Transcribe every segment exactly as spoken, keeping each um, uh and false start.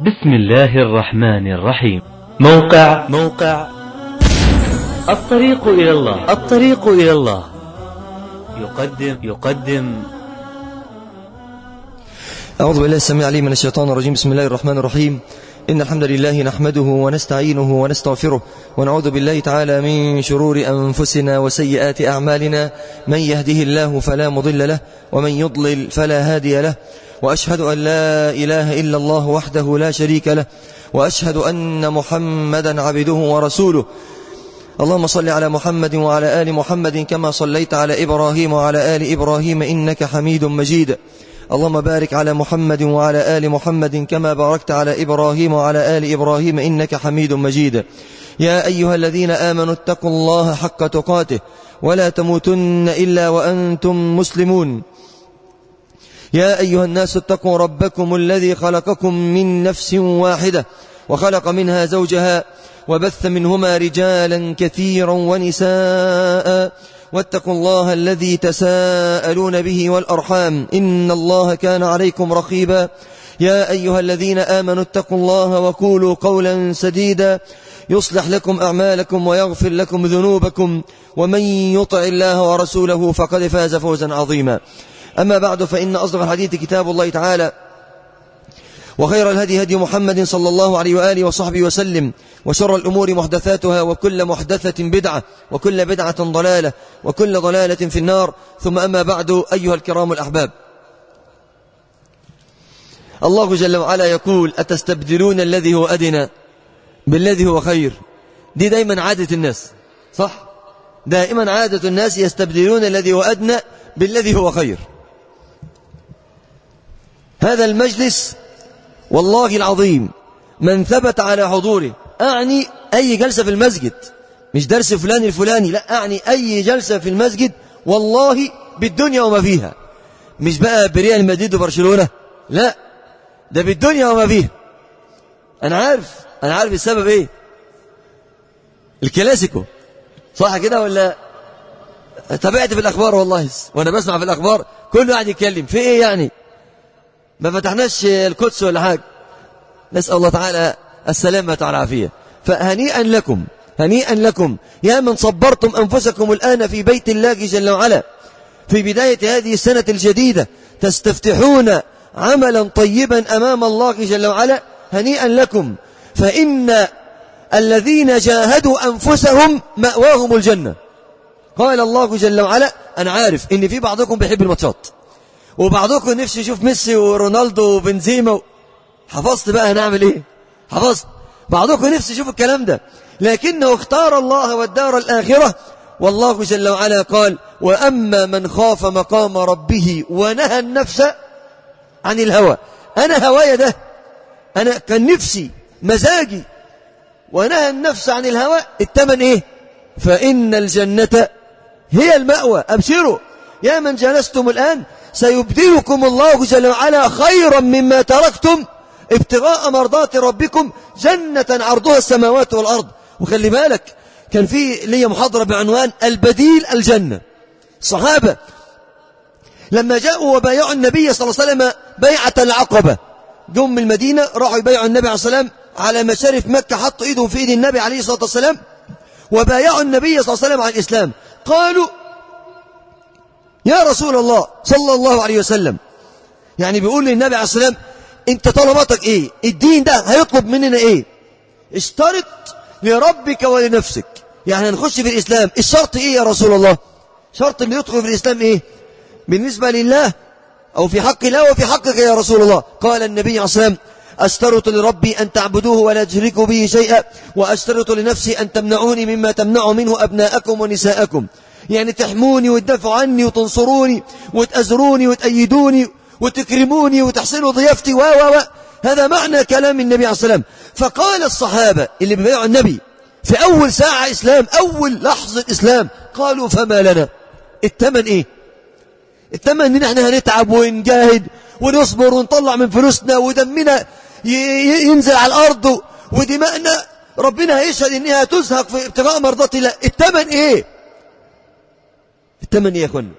بسم الله الرحمن الرحيم. موقع موقع الطريق إلى الله الطريق إلى الله يقدم يقدم أعوذ بالله السميع العليم من الشيطان الرجيم. بسم الله الرحمن الرحيم. إن الحمد لله نحمده ونستعينه ونستغفره ونعوذ بالله تعالى من شرور أنفسنا وسيئات أعمالنا. من يهده الله فلا مضل له ومن يضلل فلا هادي له، وأشهد أن لا إله إلا الله وحده لا شريك له، وأشهد أن محمدا عبده ورسوله. اللهم صل على محمد وعلى آل محمد كما صليت على إبراهيم وعلى آل إبراهيم إنك حميد مجيد. اللهم بارك على محمد وعلى آل محمد كما باركت على إبراهيم وعلى آل إبراهيم إنك حميد مجيد. يا أيها الذين آمنوا اتقوا الله حق تقاته ولا تموتن إلا وأنتم مسلمون. يا أيها الناس اتقوا ربكم الذي خلقكم من نفس واحدة وخلق منها زوجها وبث منهما رجالا كثيرا ونساء، واتقوا الله الذي تساءلون به والأرحام إن الله كان عليكم رقيبا. يا أيها الذين آمنوا اتقوا الله وقولوا قولا سديدا يصلح لكم أعمالكم ويغفر لكم ذنوبكم، ومن يطع الله ورسوله فقد فاز فوزا عظيما. أما بعد، فإن أصدق الحديث كتاب الله تعالى، وخير الهدي هدي محمد صلى الله عليه وآله وصحبه وسلم، وشر الأمور محدثاتها، وكل محدثة بدعة، وكل بدعة ضلالة، وكل ضلالة في النار. ثم أما بعد، أيها الكرام الأحباب، الله جل وعلا يقول: أتستبدلون الذي هو أدنى بالذي هو خير. دي دايما عادة الناس، صح؟ دائما عادة الناس يستبدلون الذي هو أدنى بالذي هو خير. هذا المجلس والله العظيم من ثبت على حضوره، أعني أي جلسة في المسجد، مش درس فلان الفلاني، لا، أعني أي جلسة في المسجد والله بالدنيا وما فيها، مش بقى بريال مدريد وبرشلونة، لا، ده بالدنيا وما فيها. أنا عارف أنا عارف السبب إيه، الكلاسيكو، صح كده ولا؟ تابعت في الأخبار والله، وأنا بسمع في الأخبار كله قاعد يتكلم في إيه يعني، ما فتحناش القدس ولا حاجة. نسأل الله تعالى السلامة والعافية. فهنيئا لكم هنيئا لكم يا من صبرتم أنفسكم الآن في بيت الله جل وعلا في بداية هذه السنة الجديدة، تستفتحون عملا طيبا أمام الله جل وعلا. هنيئا لكم، فإن الذين جاهدوا أنفسهم مأواهم الجنة. قال الله جل وعلا: أنا عارف إن في بعضكم بيحب الماتشات، وبعضكم نفسه يشوف ميسي ورونالدو وبنزيما. حفظت بقى هنعمل ايه؟ حفظت. بعضكم نفسه يشوف الكلام ده، لكنه اختار الله والدار الآخرة. والله جل وعلا قال: وأما من خاف مقام ربه ونهى النفس عن الهوى. أنا هوايا ده، أنا كان نفسي مزاجي، ونهى النفس عن الهوى، التمن ايه؟ فإن الجنة هي المأوى. أبشروا يا من جلستم الآن، سيبدلكم الله جل وعلا خيرا مما تركتم ابتغاء مرضات ربكم، جنة عرضها السماوات والأرض. وخلي بالك، كان في لي محاضرة بعنوان البديل الجنة. الصحابة لما جاءوا وبايعوا النبي صلى الله عليه وسلم بيعة العقبة، جم من المدينة راحوا يبايعوا النبي عليه الصلاة والسلام على مشارف مكة، حطوا ايدهم في ايد النبي عليه الصلاة والسلام وبايعوا النبي صلى الله عليه وسلم على الإسلام. قالوا: يا رسول الله صلى الله عليه وسلم، يعني بيقول للنبي عليه الصلاة والسلام: انت طلباتك ايه؟ الدين ده هيطلب مننا ايه؟ اشترط لربك ولنفسك، يعني هنخش في الإسلام، الشرط ايه يا رسول الله؟ شرط اللي يدخل في الإسلام ايه بالنسبة لله او في حق الله وفي حقك يا رسول الله؟ قال النبي عليه الصلاة والسلام: أشترط لربي أن تعبدوه ولا تشركوا به شيئا، وأشترط لنفسي أن تمنعوني مما تمنع منه أبناءكم ونساءكم، يعني تحموني وتدافعوا عني وتنصروني وتأزروني وتأيدوني وتكرموني وتحسنوا ضيافتي و و و هذا معنى كلام النبي عليه الصلاة والسلام. فقال الصحابة اللي بيبايعوا النبي في أول ساعة إسلام، أول لحظة إسلام، قالوا: فما لنا؟ التمن إيه؟ التمن إن احنا هنتعب ونجاهد ونصبر ونطلع من فلوسنا ودمنا ينزل على الأرض ودماءنا ربنا هيشهد إنها تزهق في ابتغاء مرضات الله. التمن إيه؟ التمن إيه يا أخوانا؟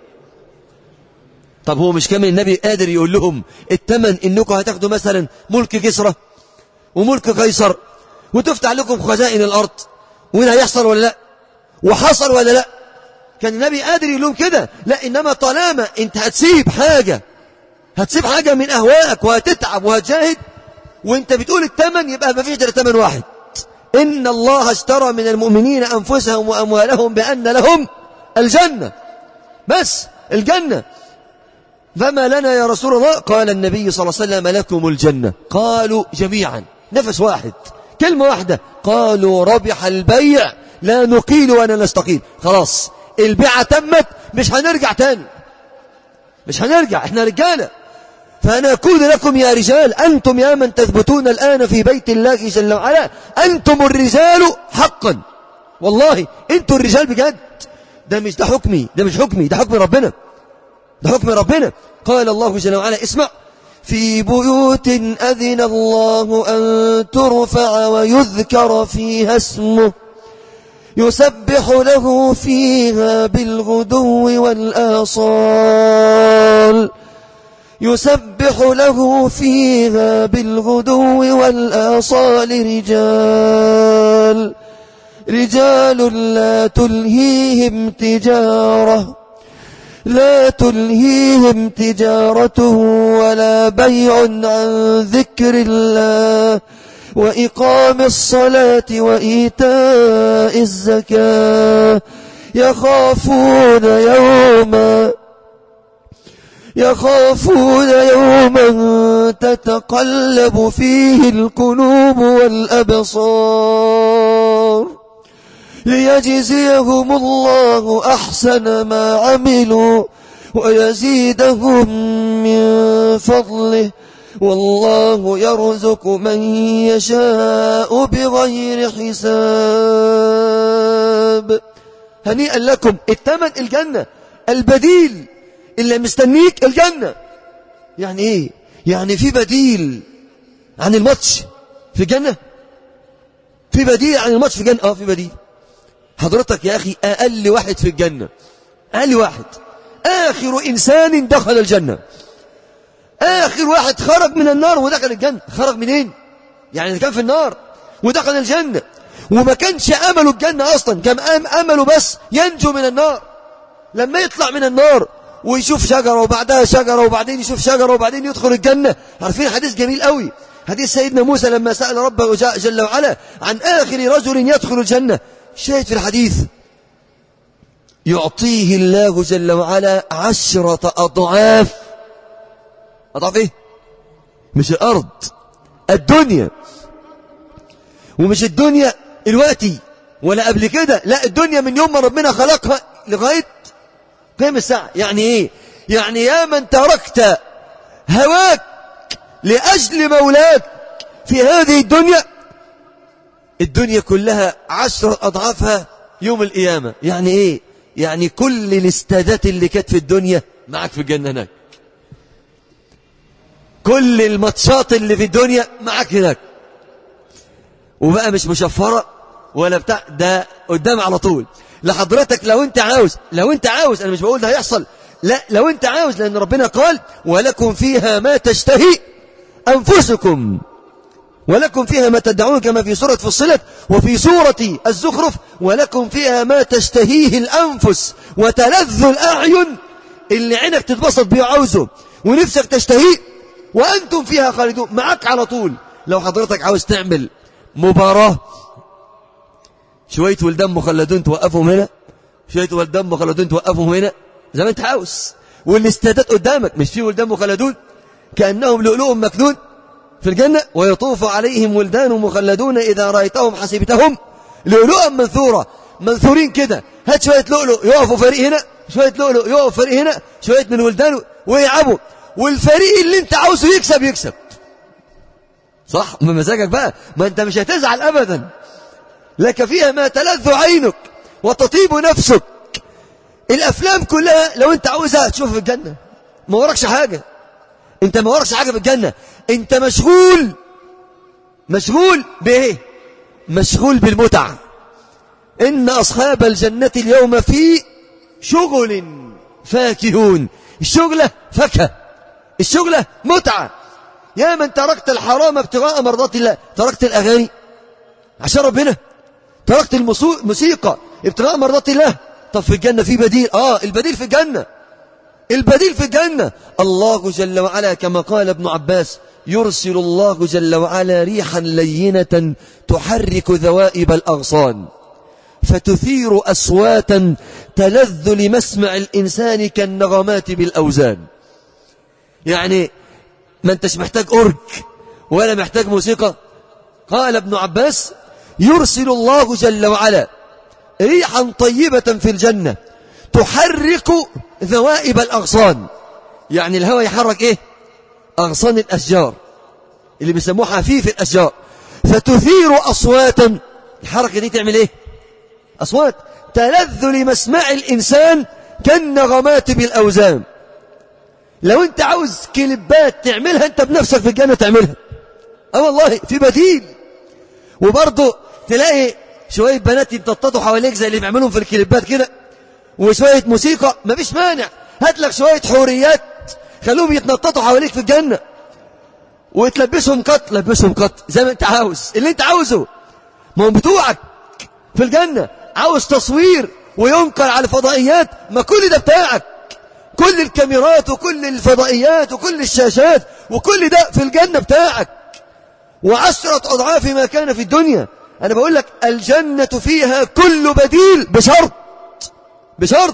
طب هو مش كمان النبي قادر يقول لهم التمن إنكم هتاخدوا مثلا ملك كسرى، وملك قيصر وتفتح لكم خزائن الأرض، وده هيحصل ولا لا؟ وحصل ولا لا؟ كان النبي قادر يقول لهم كده؟ لا، إنما طالما أنت هتسيب حاجة هتسيب حاجة من أهوائك وهتتعب وهتجاهد وأنت بتقول الثمن، يبقى ما فيش غير ثمن واحد. إن الله اشترى من المؤمنين أنفسهم وأموالهم بأن لهم الجنة، بس الجنة. فما لنا يا رسول الله؟ قال النبي صلى الله عليه وسلم لكم الجنة. قالوا جميعا نفس واحد كلمة واحدة، قالوا ربح البيع لا نقيل ولا نستقيل. خلاص البيعة تمت، مش هنرجع تاني، مش هنرجع، احنا رجالة. فأنا أقول لكم يا رجال، أنتم يا من تثبتون الآن في بيت الله جل وعلا، أنتم الرجال حقا، والله أنتم الرجال بجد. ده مش ده حكمي، ده مش حكمي، ده حكم ربنا، ده حكم ربنا. قال الله جل وعلا، اسمع: في بيوت أذن الله أن ترفع ويذكر فيها اسمه يسبح له فيها بالغدو والآصال يسبح له فيها بالغدو والآصال رجال رجال لا تلهيهم تجارة لا تلهيهم تجارة ولا بيع عن ذكر الله وإقام الصلاة وإيتاء الزكاة يخافون يوما يخافون يوما تتقلب فيه القلوب والأبصار ليجزيهم الله أحسن ما عملوا ويزيدهم من فضله والله يرزق من يشاء بغير حساب. هنيئا لكم، الثمن الجنة، البديل اللي مستنيك الجنة. يعني ايه؟ يعني في بديل عن الماتش في الجنة؟ في بديل عن الماتش في الجنة؟ اه في بديل. حضرتك يا أخي أقل واحد في الجنة، أقل واحد، آخر إنسان دخل الجنة، آخر واحد خرج من النار ودخل الجنة. خرج منين؟ يعني كان في النار ودخل الجنة، وما كانش أمله الجنة أصلا، كان أمله بس ينجو من النار. لما يطلع من النار ويشوف شجرة وبعدها شجرة وبعدين يشوف شجرة وبعدين يدخل الجنة. عارفين حديث جميل قوي، حديث سيدنا موسى لما سأل ربه جل وعلا عن آخر رجل يدخل الجنة. شاهد في الحديث: يعطيه الله جل وعلا عشرة أضعاف. أضعاف إيه؟ مش الأرض، الدنيا. ومش الدنيا الوقتي ولا قبل كده، لا، الدنيا من يوم ما ربنا خلقها لغاية قيام الساعة. يعني إيه؟ يعني يا من تركت هواك لأجل مولاك في هذه الدنيا، الدنيا كلها عشرة أضعافها يوم القيامة. يعني إيه؟ يعني كل الاستادات اللي كانت في الدنيا معك في الجنة هناك، كل الماتشات اللي في الدنيا معك هناك، وبقى مش مشفرة ولا بتاع، ده قدام على طول لحضرتك. لو انت عاوز لو انت عاوز انا مش بقول ده هيحصل، لا، لو انت عاوز، لأن ربنا قال: ولكم فيها ما تشتهي أنفسكم ولكم فيها ما تدعون، كما في سورة فصلت وفي سورة الزخرف: ولكم فيها ما تشتهيه الأنفس وتلذ الأعين، اللي عينك تتبسط بيه عاوزه ونفسك تشتهيه، وأنتم فيها خالدون، معك على طول. لو حضرتك عاوز تعمل مباراة، شوية ولدان مخلدون توقفهم هنا، شوية ولدان مخلدون توقفهم هنا، زي ما انت عاوز، والاستادات قدامك. مش في ولدان مخلدون كأنهم لؤلؤ مكنون في الجنة؟ ويطوف عليهم ولدان مخلدون إذا رأيتهم حسبتهم لؤلؤا منثورا. منثورين كده، هات شوية لؤلؤ يقفوا فريق هنا، شوية لؤلؤ يقف فريق هنا، شوية من ولدان ويلعبوا، والفريق اللي انت عاوزه يكسب يكسب. صح؟ من مزاجك بقى، ما انت مش هتزعل أبدا. لك فيها ما تلذ عينك وتطيب نفسك. الأفلام كلها لو انت عاوزها تشوف في الجنة، ما وراكش حاجة، انت ما وراكش حاجة في الجنة، انت مشغول مشغول بايه؟ مشغول بالمتعة. إن أصحاب الجنة اليوم في شغل فاكهون. الشغلة فاكهة، الشغلة متعة. يا من تركت الحرام ابتغاء مرضات الله، تركت الأغاني عشان ربنا، تركت الموسيقى ابتغاء مرضات الله. طب في الجنة في بديل، آه البديل في الجنة، البديل في الجنة. الله جل وعلا كما قال ابن عباس: يرسل الله جل وعلا ريحا لينة تحرك ذوائب الأغصان فتثير أصواتا تلذ لمسمع الإنسان كالنغمات بالأوزان. يعني ما انتش محتاج أورج ولا محتاج موسيقى. قال ابن عباس: يرسل الله جل وعلا ريحا طيبة في الجنة تحرك ذوائب الأغصان. يعني الهواء يحرك ايه؟ أغصان الأشجار اللي بيسموه حفيف الأشجار، فتثير أصواتا. الحركة دي تعمل ايه؟ أصوات تلذ لمسمع الإنسان كالنغمات بالأوزان. لو انت عاوز كليبات تعملها انت بنفسك في الجنة تعملها. اه والله في بديل. وبرضه تلاقي شوية بنات يتنططوا حواليك زي اللي بيعملهم في الكليبات كده، وشوية موسيقى، مفيش مانع. هات لك شوية حوريات خلوهم يتنططوا حواليك في الجنة، وتلبسهم قط، لبسهم قط زي ما انت عاوز، اللي انت عاوزه. ما هم بتوعك في الجنة. عاوز تصوير وينقل على الفضائيات، ما كل ده بتاعك. كل الكاميرات وكل الفضائيات وكل الشاشات وكل ده في الجنة بتاعك، وعشرة أضعاف ما كان في الدنيا. أنا بقول لك الجنة فيها كل بديل بشرط بشرط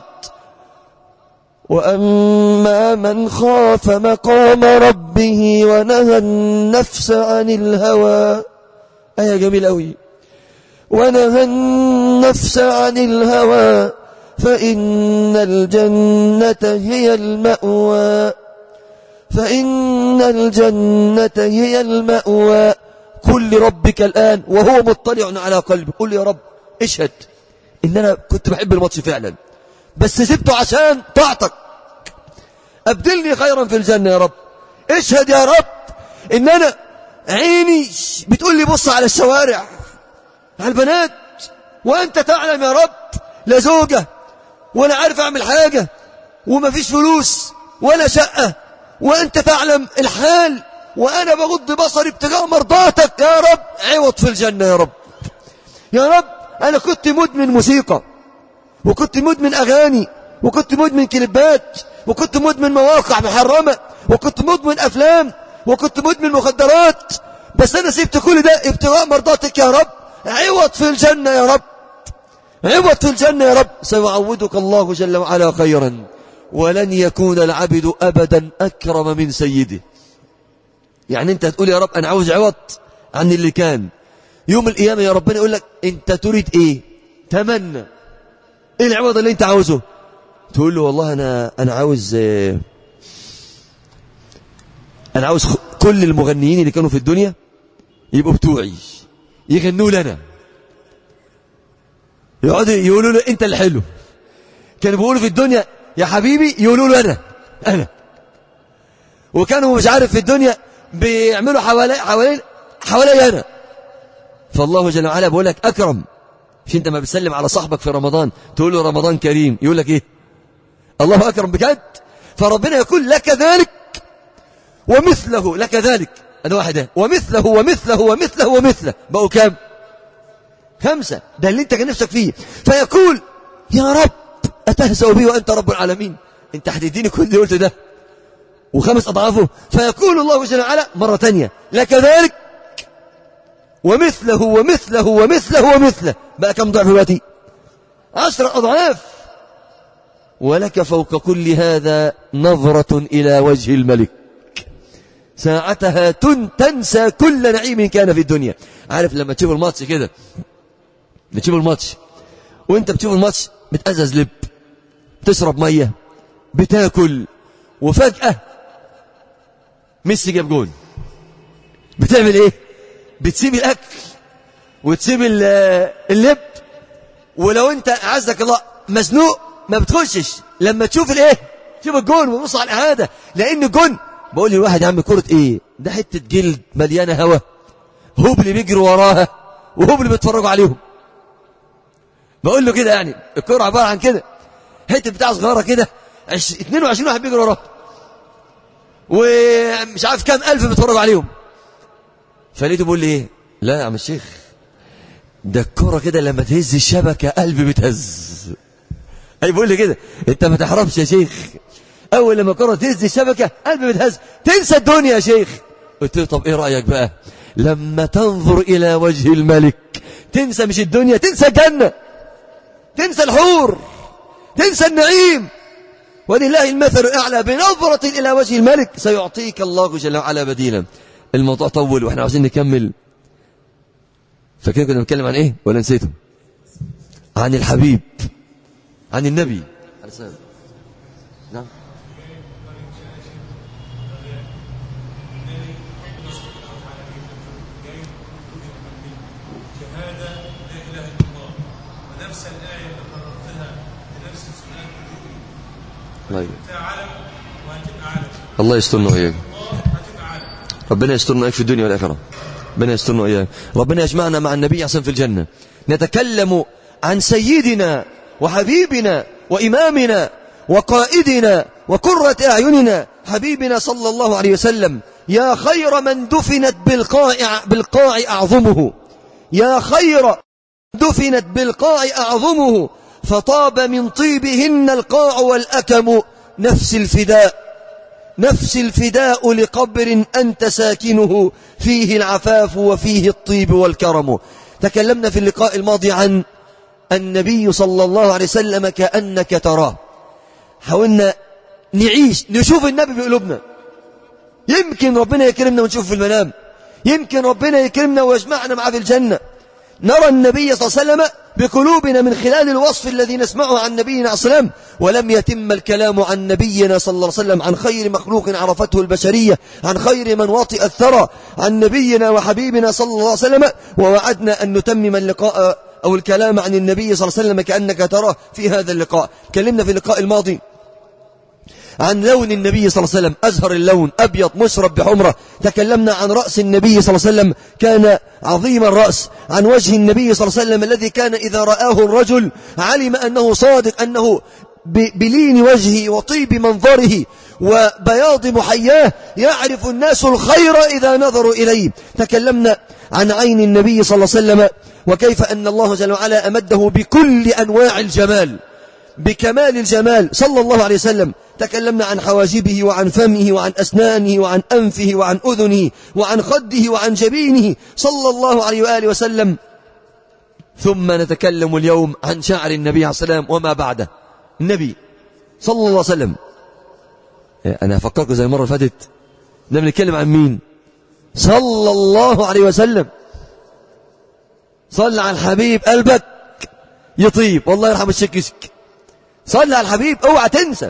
وأما من خاف مقام ربه ونهى النفس عن الهوى. آية جميلة أوي. ونهى النفس عن الهوى فإن الجنة هي المأوى فإن الجنة هي المأوى. قل لربك الآن وهو مطلع على قلبك، قل يا رب اشهد إن أنا كنت بحب الماتش فعلا، بس سبته عشان طاعتك، أبدلني خيرا في الجنة يا رب. اشهد يا رب إن أنا عيني بتقول لي بص على الشوارع على البنات، وأنت تعلم يا رب لا زوجة ولا عارف أعمل حاجة وما فيش فلوس ولا شقة، وأنت تعلم الحال، وأنا بغض بصري ابتغاء مرضاتك يا رب. عوض في الجنة يا رب. يا رب أنا كنت مدمن موسيقى، وكنت مدمن أغاني، وكنت مدمن كليبات، وكنت مدمن مواقع محرمة، وكنت مدمن أفلام، وكنت مدمن مخدرات، بس أنا سيبت كل ده ابتغاء مرضاتك يا رب. عوض في الجنة يا رب، عوض في الجنة يا رب. سيعوضك الله جل وعلا خيرا، ولن يكون العبد أبدا أكرم من سيده. يعني أنت تقول يا رب أنا عاوز عوض عن اللي كان. يوم القيامة يا ربنا يقول لك أنت تريد إيه؟ تمنى إيه العوض اللي أنت عاوزه؟ تقول له والله أنا أنا عاوز أنا عاوز كل المغنيين اللي كانوا في الدنيا يبقوا بتوعي، يغنوا لنا، يقعدوا يقولوا له أنت اللي حلو. كانوا بيقولوا في الدنيا يا حبيبي، يقولوا له أنا أنا. وكانوا مش عارف في الدنيا بيعملوا حوالي حوالي حوالي أنا. فالله جل وعلا بيقول لك أكرم. مش أنت ما بتسلم على صاحبك في رمضان تقول له رمضان كريم، يقول لك إيه؟ الله أكرم بجد. فربنا يقول لك ذلك ومثله لك ذلك. أنا واحدة ومثله ومثله ومثله ومثله، بقوا كام؟ خمسة. ده اللي أنت كان نفسك فيه. فيقول يا رب أتهزأ بي وأنت رب العالمين؟ أنت هتديني كل اللي قلت ده وخمس أضعافه. فيقول الله جل وعلا مرة تانية لك ذلك ومثله ومثله ومثله ومثله. بقى كم ضعف دلوقتي؟ عشر أضعاف. ولك فوق كل هذا نظرة إلى وجه الملك، ساعتها تنسى كل نعيم كان في الدنيا. عارف لما تشوف الماتش كده، بتشوف الماتش وانت بتشوف الماتش بتأزز لب، تشرب مية، بتاكل، وفجأة ميسي جاب جول، بتعمل ايه؟ بتسيب الاكل وتسيب اللب، ولو انت عزك الله مزنوق ما بتخشش لما تشوف الايه، تشوف الجول وتبص على الاعاده، لان الجول بقول لي الواحد يا عم كرة ايه ده؟ حته جلد مليانه هوا، هبل بيجروا وراها وهبل بيتفرجوا عليهم. بقول له كده يعني الكرة عباره عن كده، حته بتاع صغيره كده، اثنين وعشرين واحد بيجروا وراها، ومش عارف كام ألف بيتفرجوا عليهم. فلقيته بيقول لي ايه؟ لا يا عم الشيخ، ده الكرة كده لما تهز الشبكة قلبي بتهز. اي بيقول لي كده، انت ما تحرمش يا شيخ، اول لما الكرة تهز الشبكة قلبي بتهز، تنسى الدنيا يا شيخ. قلت له طب ايه رأيك بقى لما تنظر الى وجه الملك تنسى مش الدنيا، تنسى الجنة، تنسى الحور، تنسى النعيم. ولله المثل الأعلى، بنظرة إلى وجه الملك سيعطيك الله جل وعلا بديلا. الموضوع طول واحنا عاوزين نكمل. فكده كنا بنتكلم عن ايه ولا نسيته؟ عن الحبيب، عن النبي عليه السلام. نعم. الله الله يسترنا وإياك، ربنا يسترنا وإياك في الدنيا والآخرة، ربنا يسترنا وإياك. ربنا يجمعنا مع النبي عصام في الجنة، نتكلم عن سيدنا وحبيبنا وإمامنا وقائدنا وقرة أعيننا حبيبنا صلى الله عليه وسلم. يا خير من دفنت بالقاع, بالقاع أعظمه، يا خير دفنت بالقاع أعظمه، فطاب من طيبهن القاع والأكم. نفس الفداء، نفس الفداء لقبر أنت ساكنه، فيه العفاف وفيه الطيب والكرم. تكلمنا في اللقاء الماضي عن النبي صلى الله عليه وسلم كأنك تراه. حاولنا نعيش نشوف النبي بقلوبنا، يمكن ربنا يكرمنا ونشوف في المنام، يمكن ربنا يكرمنا ويجمعنا معه في الجنة. نرى النبي صلى الله عليه وسلم بقلوبنا من خلال الوصف الذي نسمعه عن نبينا عليه السلام. ولم يتم الكلام عن نبينا صلى الله عليه وسلم، عن خير مخلوق عرفته البشرية، عن خير من وطئ الثرى، عن نبينا وحبيبنا صلى الله عليه وسلم. ووعدنا أن نتمم اللقاء أو الكلام عن النبي صلى الله عليه وسلم كأنك تراه في هذا اللقاء. كلمنا في اللقاء الماضي عن لون النبي صلى الله عليه وسلم، أزهر اللون، أبيض مشرب بحمرة. تكلمنا عن رأس النبي صلى الله عليه وسلم، كان عظيم الرأس. عن وجه النبي صلى الله عليه وسلم الذي كان إذا رآه الرجل علم أنه صادق، أنه بلين وجهه وطيب منظره وبياض محياه يعرف الناس الخير إذا نظروا إليه. تكلمنا عن عين النبي صلى الله عليه وسلم، وكيف أن الله جل وعلا أمده بكل أنواع الجمال، بكمال الجمال صلى الله عليه وسلم. تكلمنا عن حواجبه وعن فمه وعن أسنانه وعن أنفه وعن أذنه وعن خده وعن جبينه صلى الله عليه وآله وسلم. ثم نتكلم اليوم عن شعر النبي عليه السلام وما بعده. النبي صلى الله عليه وسلم، أنا أفكركم زي المرة اللي فاتت نحن نتكلم عن مين؟ صلى الله عليه وسلم. صل على الحبيب قلبك يطيب، والله يرحم الشكشك. صل على الحبيب، اوعى تنسى،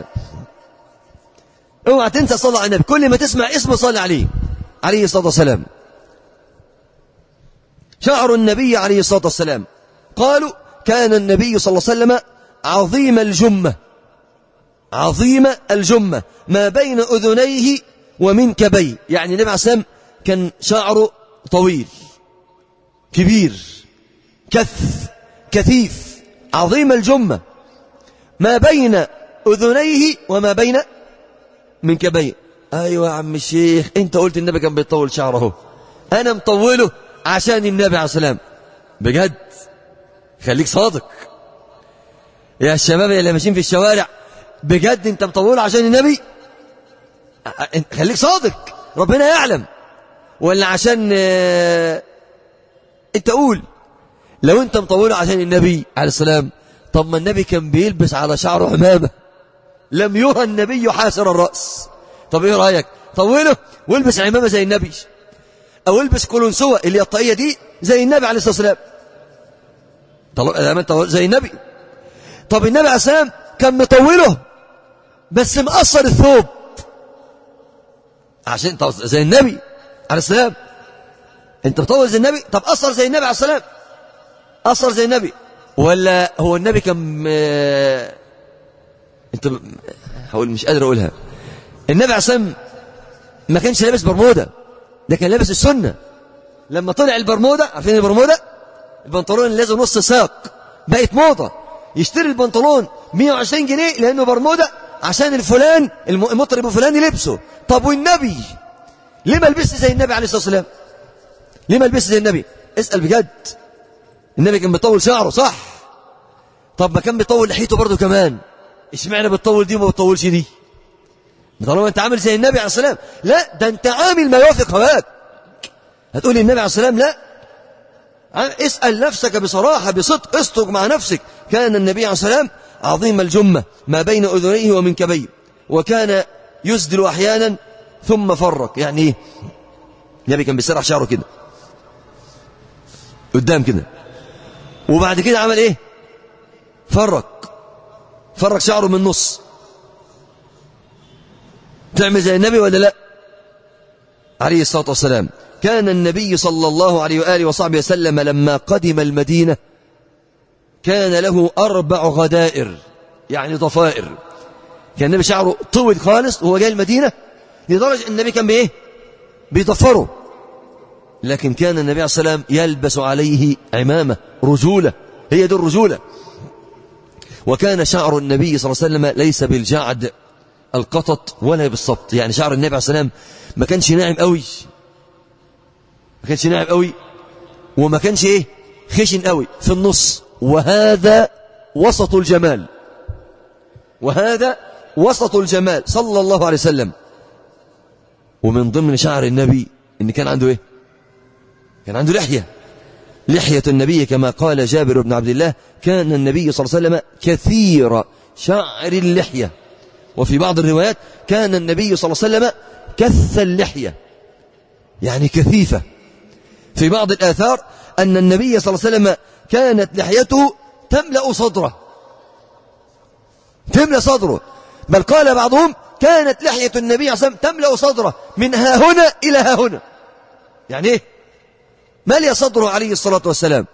اوعى تنسى صلى على النبي. كل ما تسمع اسمه صلى عليه عليه الصلاة والسلام. شعر النبي عليه الصلاة والسلام، قالوا كان النبي صلى الله عليه وسلم عظيم الجمة، عظيم الجمة ما بين أذنيه ومنكبيه. يعني النبي عليه السلام كان شعره طويل كبير كث كثيف، عظيم الجمة ما بين أذنيه وما بين منكبيه. أيوة يا عم الشيخ، أنت قلت النبي كان بيطول شعره، أنا مطوله عشان النبي عليه السلام. بجد خليك صادق يا الشباب اللي ماشيين في الشوارع، بجد أنت مطوله عشان النبي؟ خليك صادق، ربنا يعلم. ولا عشان أنت قول لو أنت مطوله عشان النبي عليه السلام، طب ما النبي كان بيلبس على شعره عمامة، لم يرى النبي حاسر الرأس. طب ايه رأيك طوله والبس عمامة زي النبي، او البس كولونسوة اللي الطاقية دي زي النبي عليه الصلاة والسلام زي النبي. طب النبي عليه السلام كان مطوله بس مقصر الثوب عشان زي النبي عليه السلام. انت مطول زي النبي، طب قصر زي النبي عليه السلام، قصر زي النبي. ولا هو النبي كان آه... انت هقول مش قادر اقولها. النبي عليه السلام ما كانش لابس برمودا، ده كان لابس السنة. لما طلع البرمودا، عارفين البرمودا؟ البنطلون اللي لازم نص ساق، بقت موضة. يشتري البنطلون مية وعشرين جنيه لأنه برمودا، عشان الفلان المطرب الفلاني لبسه. طب والنبي ليه ما لبسش زي النبي عليه الصلاة والسلام؟ ليه ما لبسش زي النبي؟ اسأل بجد. النبي كان بيطول شعره صح، طب ما كان بيطول لحيته برضه كمان، اشمعنى بتطول دي وما بتطولش دي؟ طالما انت عامل زي النبي عليه الصلاة والسلام. لا، ده انت عامل ما يوافق هواك. هتقولي النبي عليه الصلاة والسلام؟ لا، اسأل نفسك بصراحة بصدق، اصدق مع نفسك. كان النبي عليه الصلاة والسلام عظيم الجمة ما بين أذنيه ومنكبيه، وكان يسدل أحيانا ثم فرق. يعني ايه؟ النبي كان بيسرح شعره كده قدام كده، وبعد كده عمل ايه؟ فرق فرق شعره من النص. تعمل زي النبي ولا لا عليه الصلاة والسلام؟ كان النبي صلى الله عليه وآله وصحبه وسلم لما قدم المدينة كان له أربع غدائر، يعني ضفائر. كان النبي شعره طويل خالص وهو جاي المدينة، لدرجة النبي كان بإيه؟ بيضفره. لكن كان النبي عليه الصلاة والسلام يلبس عليه عمامة رجولة، هي دي الرجولة. وكان شعر النبي صلى الله عليه وسلم ليس بالجعد القطط ولا بالسبط. يعني شعر النبي عليه الصلاة والسلام ما كانش ناعم قوي، ما كانش ناعم قوي، وما كانش ايه؟ خشن قوي، في النص. وهذا وسط الجمال، وهذا وسط الجمال صلى الله عليه وسلم. ومن ضمن شعر النبي ان كان عنده ايه؟ كان عنده لحية. لحية النبي كما قال جابر بن عبد الله كان النبي صلى الله عليه وسلم كثير شعر اللحية. وفي بعض الروايات كان النبي صلى الله عليه وسلم كث اللحية، يعني كثيفة. في بعض الآثار أن النبي صلى الله عليه وسلم كانت لحيته تملأ صدره، تملأ صدره. بل قال بعضهم كانت لحية النبي صلى الله عليه وسلم تملأ صدره من ها هنا إلى ها هنا. يعني إيه؟ ملأ صدره عليه الصلاة والسلام.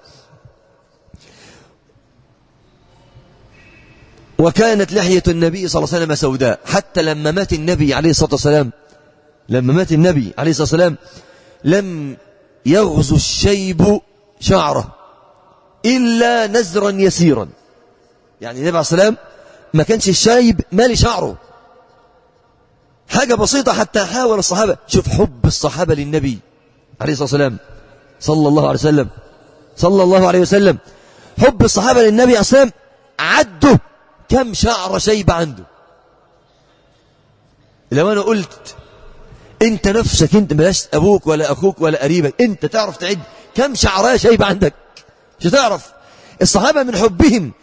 وكانت لحية النبي صلى الله عليه وسلم سوداء، حتى لما مات النبي عليه الصلاة والسلام، لما مات النبي عليه الصلاة والسلام لم يغزو الشيب شعره إلا نزرا يسيرا. يعني النبي عليه الصلاة والسلام ما كانش الشيب مالي شعره، حاجة بسيطة. حتى حاول الصحابة، شوف حب الصحابة للنبي عليه الصلاة والسلام صلى الله عليه وسلم، صلى الله عليه وسلم. حب الصحابة للنبي عليه الصلاة والسلام عدوا كم شعر شيب عنده. لو أنا قلت أنت نفسك، أنت بلاش أبوك ولا أخوك ولا قريبك، أنت تعرف تعد كم شعراء شيب عندك؟ مش تعرف. الصحابة من حبهم،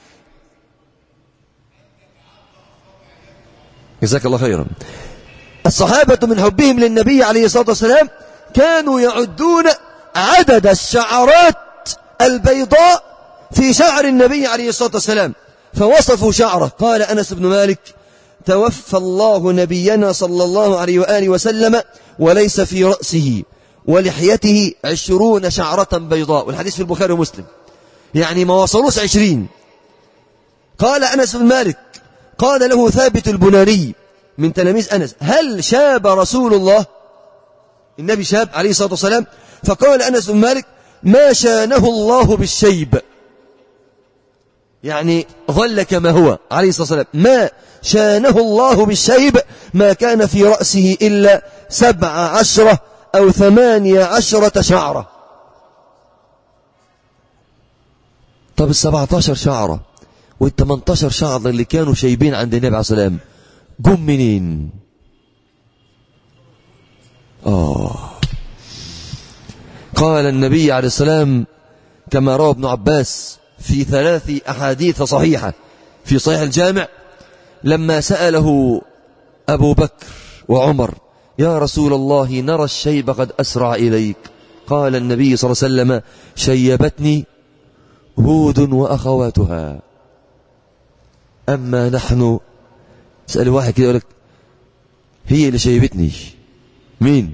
جزاك الله خيرا، الصحابة من حبهم للنبي عليه الصلاة والسلام كانوا يعدون عدد الشعرات البيضاء في شعر النبي عليه الصلاة والسلام، فوصفوا شعره. قال أنس بن مالك توفى الله نبينا صلى الله عليه وآله وسلم وليس في رأسه ولحيته عشرون شعرة بيضاء، والحديث في البخاري ومسلم، يعني ما وصلوش عشرين. قال أنس بن مالك قال له ثابت البناني من تلاميذ أنس هل شاب رسول الله؟ النبي شاب عليه الصلاة والسلام. فقال أنس بن مالك ما شانه الله بالشيب، يعني ظل كما هو عليه الصلاة والسلام، ما شانه الله بالشيب، ما كان في رأسه إلا سبع عشرة أو ثمانية عشرة شعرة. طب السبعة عشر شعرة والثمانتاشر شعرة اللي كانوا شايبين عند النبي عليه الصلاة والسلام جم منين؟ آه قال النبي عليه السلام كما روى ابن عباس في ثلاث أحاديث صحيحة في صحيح الجامع، لما سأله أبو بكر وعمر يا رسول الله نرى الشيب قد أسرع إليك، قال النبي صلى الله عليه وسلم شيبتني هود وأخواتها، أما نحن. سأل واحد كده يقول لك هي اللي شيبتني، مين؟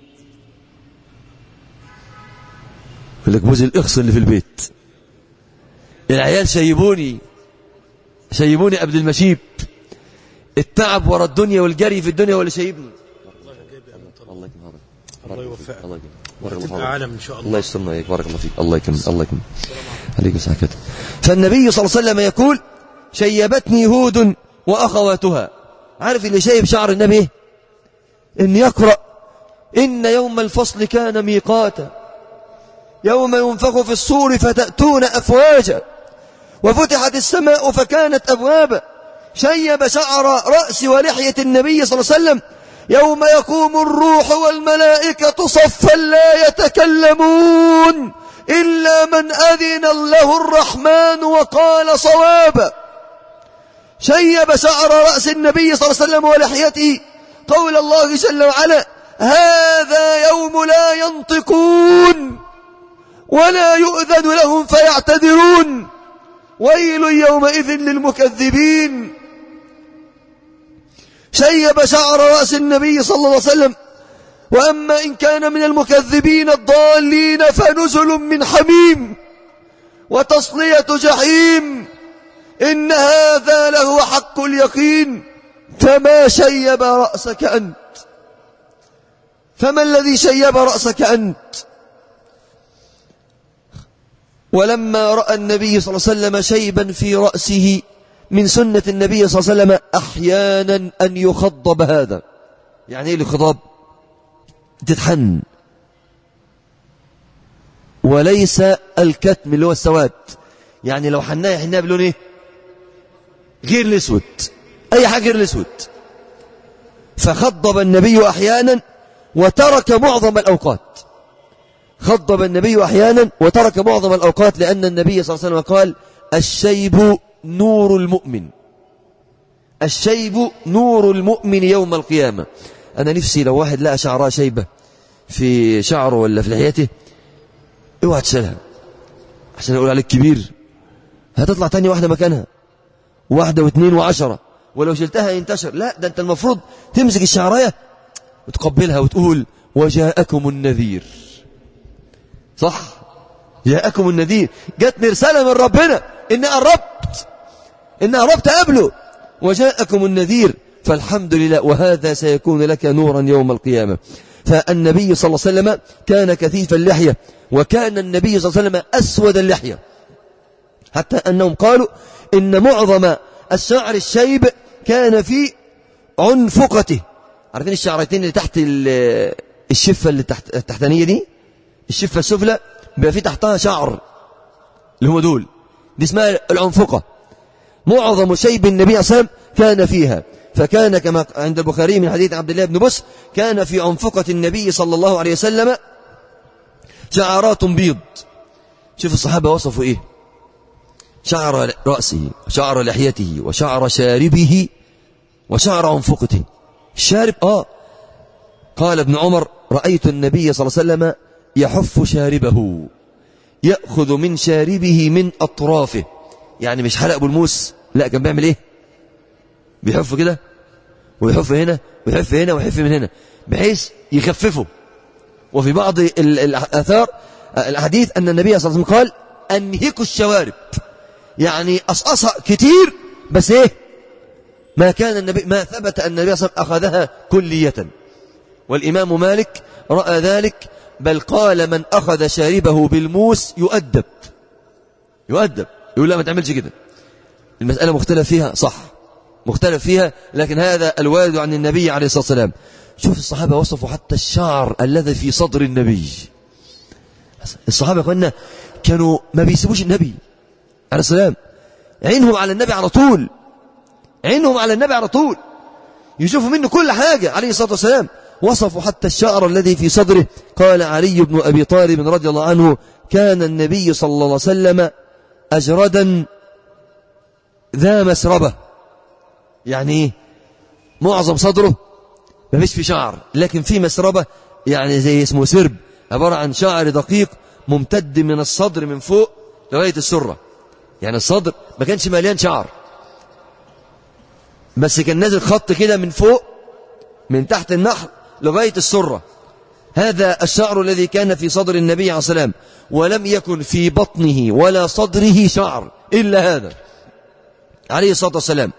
يقول لك بوز الإخص اللي في البيت، العيال شيبوني شيبوني قبل المشيب، التعب ورا الدنيا والجري في الدنيا هو اللي شيبني. الله يكرمك، الله يوفقك، الله يكرمك، تبقى عالم ان شاء الله. الله يسترنا عليك، بارك الله فيك، الله يكرمك، الله يكرمك عليك ساكت. فالنبي صلى الله عليه وسلم يقول شيبتني هود وأخواتها. عارف اللي شايب شعر النبي ايه؟ ان يقرأ إن يوم الفصل كان ميقاتا يوم ينفخ في الصور فتأتون أفواجا وفتحت السماء فكانت أبوابا. شيب شعر رأس ولحية النبي صلى الله عليه وسلم يوم يقوم الروح والملائكة صفا لا يتكلمون إلا من أذن له الرحمن وقال صوابا. شيب شعر رأس النبي صلى الله عليه وسلم ولحيته قول الله جل وعلا هذا يوم لا ينطقون ولا يؤذن لهم فيعتذرون ويل يومئذ للمكذبين. شيب شعر رأس النبي صلى الله عليه وسلم وأما إن كان من المكذبين الضالين فنزل من حميم وتصلية جحيم إن هذا لهو حق اليقين. فما شيب رأسك أنت فما الذي شيب رأسك أنت؟ ولما رأى النبي صلى الله عليه وسلم شيبا في رأسه من سنة النبي صلى الله عليه وسلم أحيانا أن يخضب هذا. يعني ايه الخضاب؟ تتحن، وليس الكتم اللي هو السواد. يعني لو حناه يحناه بلون ايه؟ غير الاسود، اي حاجه غير الاسود. فخضب النبي احيانا وترك معظم الاوقات. خضب النبي احيانا وترك معظم الاوقات لان النبي صلى الله عليه وسلم قال الشيب نور المؤمن. الشيب نور المؤمن يوم القيامة. أنا نفسي لو واحد لقى شعرها شيبة في شعره ولا في لحيته اوعى تشيلها عشان أقول عليك كبير. هتطلع تاني واحدة مكانها، واحدة واثنين وعشرة، ولو شلتها ينتشر. لا، ده أنت المفروض تمسك الشعراية وتقبلها وتقول وجاءكم النذير. صح، جاءكم النذير. جاتني رسالة من ربنا إن قربت إن قربت قبله. وجاءكم النذير فالحمد لله، وهذا سيكون لك نورا يوم القيامة. فالنبي صلى الله عليه وسلم كان كثيف اللحية، وكان النبي صلى الله عليه وسلم أسود اللحية، حتى أنهم قالوا إن معظم الشعر الشيب كان في عنفقته. عارفين الشعرتين اللي تحت الشفة اللي تحت التحتانية دي، الشفة السفلى بيبقى في تحتها شعر، اللي هم دول، دي اسمها العنفقة. معظم شيب النبي صلى الله عليه وسلم كان فيها. فكان كما عند البخاري من حديث عبد الله بن بس كان في عنفقة النبي صلى الله عليه وسلم شعرات بيض. شوف الصحابة وصفوا ايه: شعر رأسه وشعر لحيته وشعر شاربه وشعر عنفقته. الشارب اه قال ابن عمر رأيت النبي صلى الله عليه وسلم يحف شاربه، يأخذ من شاربه من أطرافه. يعني مش حلق بالموس، لا، كان بيعمل ايه؟ بيحف كده ويحف هنا ويحف هنا ويحف من هنا بحيث يخففه. وفي بعض الآثار الحديث أن النبي صلى الله عليه وسلم قال أنهكوا الشوارب، يعني أصأصها كتير بس ايه؟ ما كان النبي ما ثبت أن النبي صلى الله عليه وسلم أخذها كلية. والإمام مالك رأى ذلك، بل قال من أخذ شاربه بالموس يؤدب يؤدب يقول لا ما تعملش كده. المسألة مختلف فيها، صح مختلف فيها، لكن هذا الوارد عن النبي عليه الصلاة والسلام. شوف الصحابة وصفوا حتى الشعر الذي في صدر النبي. الصحابة قلنا كانوا ما بيسيبوش النبي عليه السلام، عينهم على النبي على طول، عينهم على النبي على طول، يشوفوا منه كل حاجة عليه الصلاة والسلام. وصفوا حتى الشعر الذي في صدره. قال علي بن أبي طالب رضي الله عنه كان النبي صلى الله عليه وسلم أجردا ذا مسربة. يعني ايه؟ معظم صدره ما فيش في شعر، لكن في مسربة، يعني زي اسمه سرب، عبارة عن شعر دقيق ممتد من الصدر من فوق لغاية السرة. يعني الصدر ما كانش مليان شعر، بس كان نازل خط كده من فوق من تحت النحر لغاية السرة. هذا الشعر الذي كان في صدر النبي عليه السلام، ولم يكن في بطنه ولا صدره شعر إلا هذا عليه الصلاة والسلام.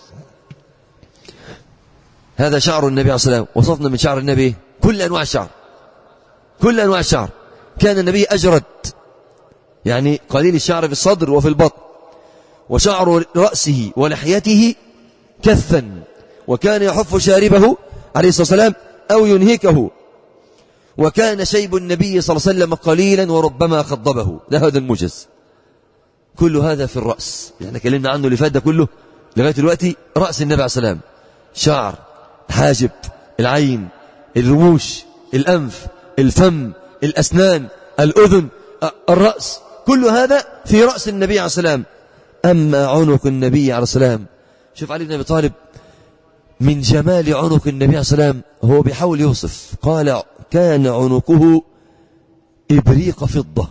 هذا شعر النبي عليه السلام. وصفنا من شعر النبي كل أنواع الشعر، كل أنواع الشعر. كان النبي أجرد، يعني قليل الشعر في الصدر وفي البطن. وشعر رأسه ولحيته كثا، وكان يحف شاربه عليه الصلاة والسلام أو ينهكه، وكان شيب النبي صلى الله عليه وسلم قليلا وربما خضبه. ده هذا الموجز. كل هذا في الرأس، يعني كلمنا عنه اللي فات ده كله لغاية دلوقتي. رأس النبي عليه الصلاة والسلام، شعر، حاجب، العين، الرموش، الأنف، الفم، الأسنان، الأذن، الرأس، كل هذا في رأس النبي عليه الصلاة والسلام. أما عنق النبي عليه الصلاة والسلام، شوف علي بن أبي طالب من جمال عنق النبي عليه الصلاة والسلام، هو بيحاول يوصف، قال كان عنقه إبريق فضة.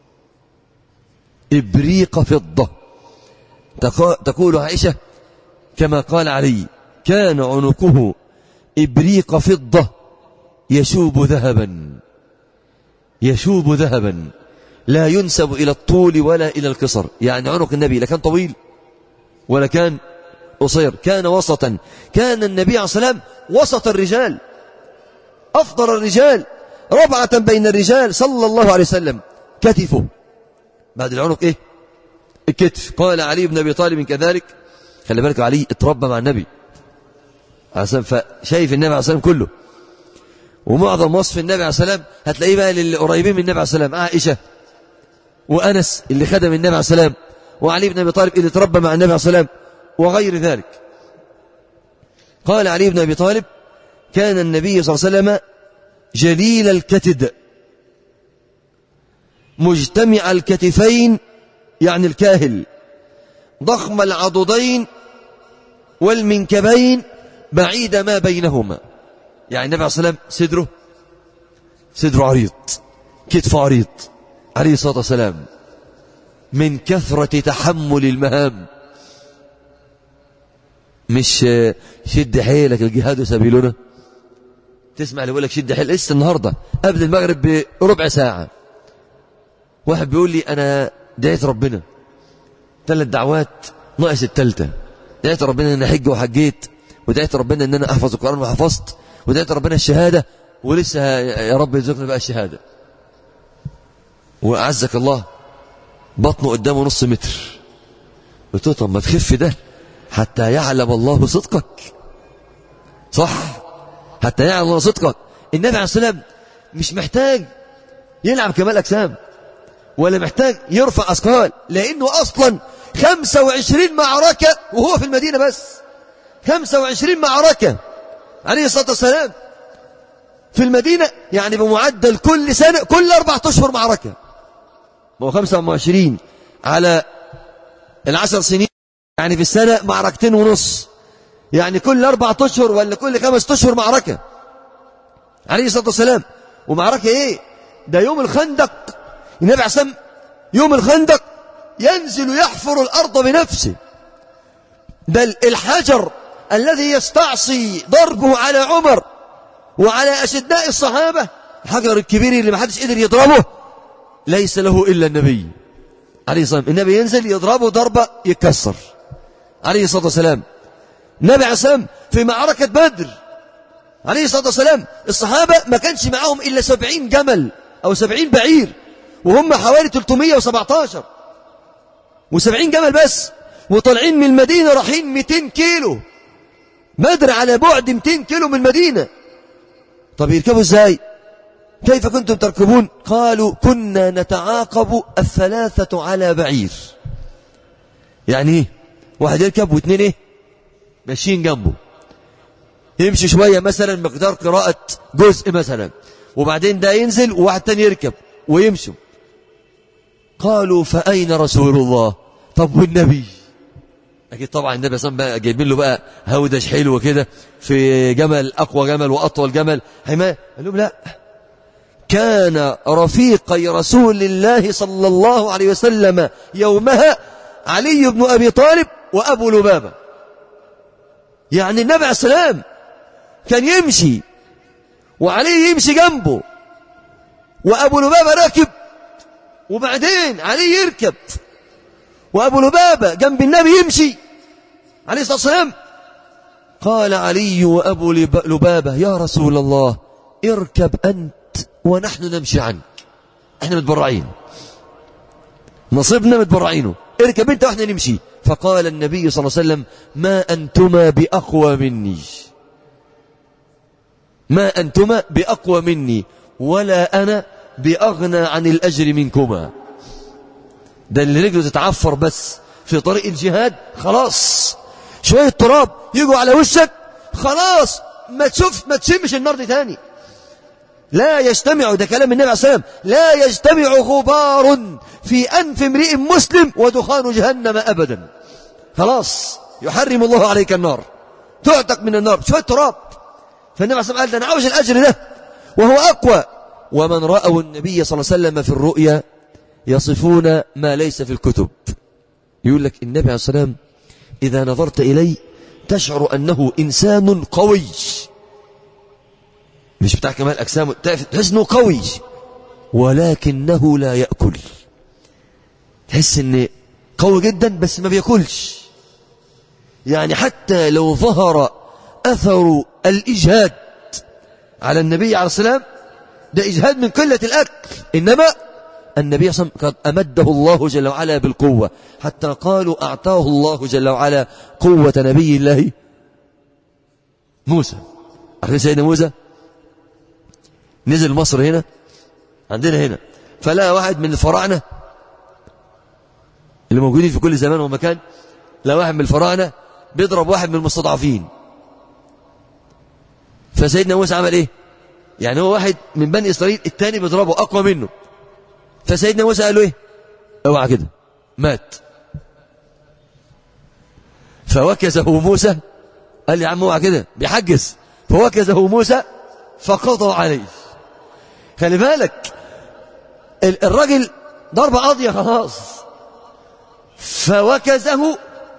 إبريق فضة. تقول عائشة كما قال علي: كان عنقه إبريق فضة يشوب ذهبا، يشوب ذهبا، لا ينسب إلى الطول ولا إلى القصر. يعني عنق النبي لا كان طويل ولا كان قصير، كان وسطا. كان النبي عليه الصلاة والسلام وسط الرجال، أفضل الرجال، ربعة بين الرجال صلى الله عليه وسلم. كتفه بعد العنق إيه؟ الكتف. قال علي بن أبي طالب كذلك. خلي بالك علي اتربى مع النبي عليه الصلاة والسلام، فشايف النبي عليه الصلاة والسلام كله، ومعظم وصف النبي عليه الصلاة والسلام هتلاقيه بقى للقريبين من النبي عليه الصلاة والسلام: عائشة وأنس اللي خدم النبي عليه الصلاة والسلام، وعلي بن أبي طالب اللي تربى مع النبي عليه الصلاة والسلام، وغير ذلك. قال علي بن أبي طالب: كان النبي صلى الله عليه وسلم جليل الكتد، مجتمع الكتفين يعني الكاهل، ضخم العضدين والمنكبين بعيد ما بينهما. يعني النبي عليه الصلاة والسلام صدره صدره عريض، كتفه عريض عليه الصلاة والسلام، من كثرة تحمل المهام. مش شد حيلك الجهاد سبيلنا. تسمع اللي يقول لك شد حيلك. لسه النهارده قبل المغرب بربع ساعة واحد بيقول لي: أنا دعيت ربنا ثلاث دعوات ناقص الثالثة. دعيت ربنا أن أحج وحجيت، ودعيت ربنا أن أنا أحفظ القرآن وحفظت، ودعيت ربنا الشهادة، ولسه يا رب يرزقنا بقى الشهادة. وأعزك الله بطنه قدامه نص متر. قلت له: طب ما تخف ده حتى يعلم الله صدقك. صح، حتى يعلم الله صدقك. النبي عليه الصلاة والسلام مش محتاج يلعب كمال أجسام ولا محتاج يرفع أثقال، لأنه أصلا خمسة وعشرين معركة وهو في المدينة بس. خمسة وعشرين معركة عليه الصلاة والسلام في المدينة، يعني بمعدل كل سنة كل أربعة أشهر معركة. ما هو خمسة وعشرين على العشر سنين، يعني في السنة معركتين ونص، يعني كل أربعة أشهر ولا كل خمس أشهر معركة عليه الصلاة والسلام. ومعركة إيه؟ ده يوم الخندق النبي عليه الصلاة والسلام يوم الخندق ينزل يحفر الأرض بنفسه، بل الحجر الذي يستعصي ضربه على عمر وعلى أشداء الصحابة، الحجر الكبير اللي ما حدش قدر يضربه، ليس له إلا النبي عليه الصلاة والسلام. النبي ينزل يضربه ضربة يكسر عليه الصلاة والسلام. النبي عليه الصلاة والسلام في معركة بدر عليه الصلاة والسلام الصحابة ما كانش معهم إلا سبعين جمل أو سبعين بعير، وهم حوالي ثلاثمائة وسبعة عشر وسبعين جمل بس، وطالعين من المدينة رايحين مئتين كيلو. بدر على بعد مئتين كيلو من المدينة. طب يركبوا ازاي؟ كيف كنتم تركبون؟ قالوا: كنا نتعاقب الثلاثة على بعير. يعني ايه؟ واحد يركب واثنين ايه ماشيين جنبه، يمشي شوية مثلا مقدار قراءة جزء مثلا، وبعدين ده ينزل وواحد تاني يركب ويمشوا. قالوا: فأين رسول الله؟ طب والنبي؟ أكيد طبعا النبي صلى الله عليه وسلم جايبين له بقى هودج حلو كده في جمل، أقوى جمل وأطول جمل حماية. قال لهم: لا، كان رفيقي رسول الله صلى الله عليه وسلم يومها علي بن أبي طالب وأبو لبابة. يعني النبي عليه السلام كان يمشي وعلي يمشي جنبه وأبو لبابة راكب، وبعدين علي يركب وأبو لبابة جنب النبي يمشي عليه الصلاة والسلام. قال علي وأبو لبابة: يا رسول الله، اركب أنت ونحن نمشي عنك. احنا متبرعين، نصيبنا متبرعينه، اركب انت واحنا نمشي. فقال النبي صلى الله عليه وسلم ما أنتما بأقوى مني، ما أنتما بأقوى مني ولا أنا بأغنى عن الأجر منكما. ده اللي رجله تتعفر بس في طريق الجهاد خلاص، شوية تراب يجوا على وشك خلاص ما تشوف ما تشمش النار دي تاني. لا يجتمع، ده كلام النبي عليه الصلاة والسلام، لا يجتمع غبار في أنف امرئ مسلم ودخان جهنم أبدا. خلاص يحرم الله عليك النار، تعتق من النار شوية تراب. فالنبي عليه الصلاة والسلام قال ده أنا عاوز الأجر ده وهو أقوى. ومن رأوا النبي صلى الله عليه وسلم في الرؤيا يصفون ما ليس في الكتب. يقول لك النبي عليه الصلاة والسلام إذا نظرت إليه تشعر أنه إنسان قوي، مش بتاع كمال أجسامه، تحس أنه قوي ولكنه لا يأكل. تحس أنه قوي جدا بس ما بيأكلش. يعني حتى لو ظهر أثر الإجهاد على النبي عليه الصلاة والسلام ده إجهاد من قلة الأكل، إنما النبي صلى الله عليه وسلم قد أمده الله جل وعلا بالقوة، حتى قالوا أعطاه الله جل وعلا قوة نبي الله موسى. عارفين سيدنا موسى نزل مصر هنا عندنا هنا، فلا واحد من الفراعنة اللي موجودين في كل زمان ومكان، لا واحد من الفراعنة بيضرب واحد من المستضعفين. فسيدنا موسى عمل ايه؟ يعني هو واحد من بني إسرائيل الثاني بيضربه أقوى منه، فسيدنا موسى قال له ايه؟ اوعى كده، مات. فوكزه موسى، قال لي يا عم اوعى كده بيحجز، فوكزه موسى فقضى عليه. خلي بالك الراجل ضربة قاضية خلاص، فوكزه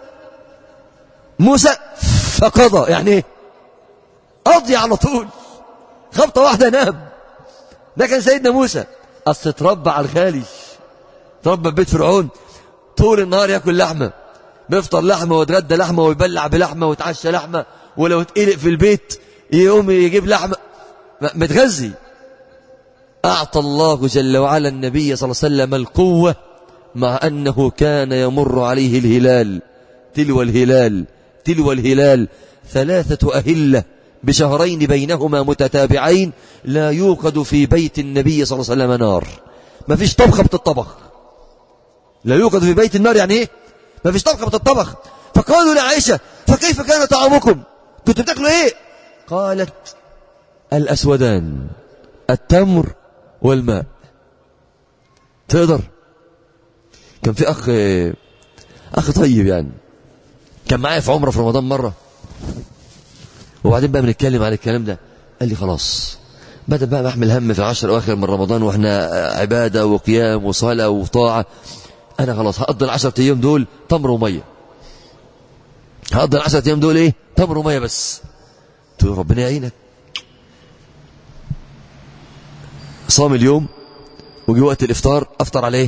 موسى فقضى، يعني ايه؟ قضي على طول، خبطة واحدة نام. ده كان سيدنا موسى، أصل اتربى على الخالي، اتربى في بيت فرعون، طول النهار ياكل لحمة، بيفطر لحمة ويتغدى لحمة ويبلع بلحمة ويتعشى لحمة، ولو اتقلق في البيت يقوم يجيب لحمة، متغذي. أعطى الله جل وعلا النبي صلى الله عليه وسلم القوة، مع أنه كان يمر عليه الهلال تلو الهلال تلو الهلال ثلاثة أهلة بشهرين بينهما متتابعين، لا يوقد في بيت النبي صلى الله عليه وسلم نار، ما فيش طبخة بتطبخ، لا يوقد في بيت النار، يعني ايه؟ ما فيش طبخة بتطبخ. فقالوا لعائشة فكيف كان طعامكم؟ كنتوا بتاكلوا ايه؟ قالت الأسودان، التمر والماء. تقدر؟ كان في أخ أخ طيب يعني، كان معايا في عمره في رمضان مرة، وبعدين بقى بنتكلم عن الكلام ده، قال لي خلاص بدأ بقى محمل هم في العشر الأواخر من رمضان، وإحنا عبادة وقيام وصلاة وطاعة، أنا خلاص هقضي العشر أيام دول تمر ومية، هقضي العشر أيام دول إيه؟ تمر ومية بس. تقول ربنا يعينك. صام اليوم وجي وقت الإفطار، أفطر على إيه؟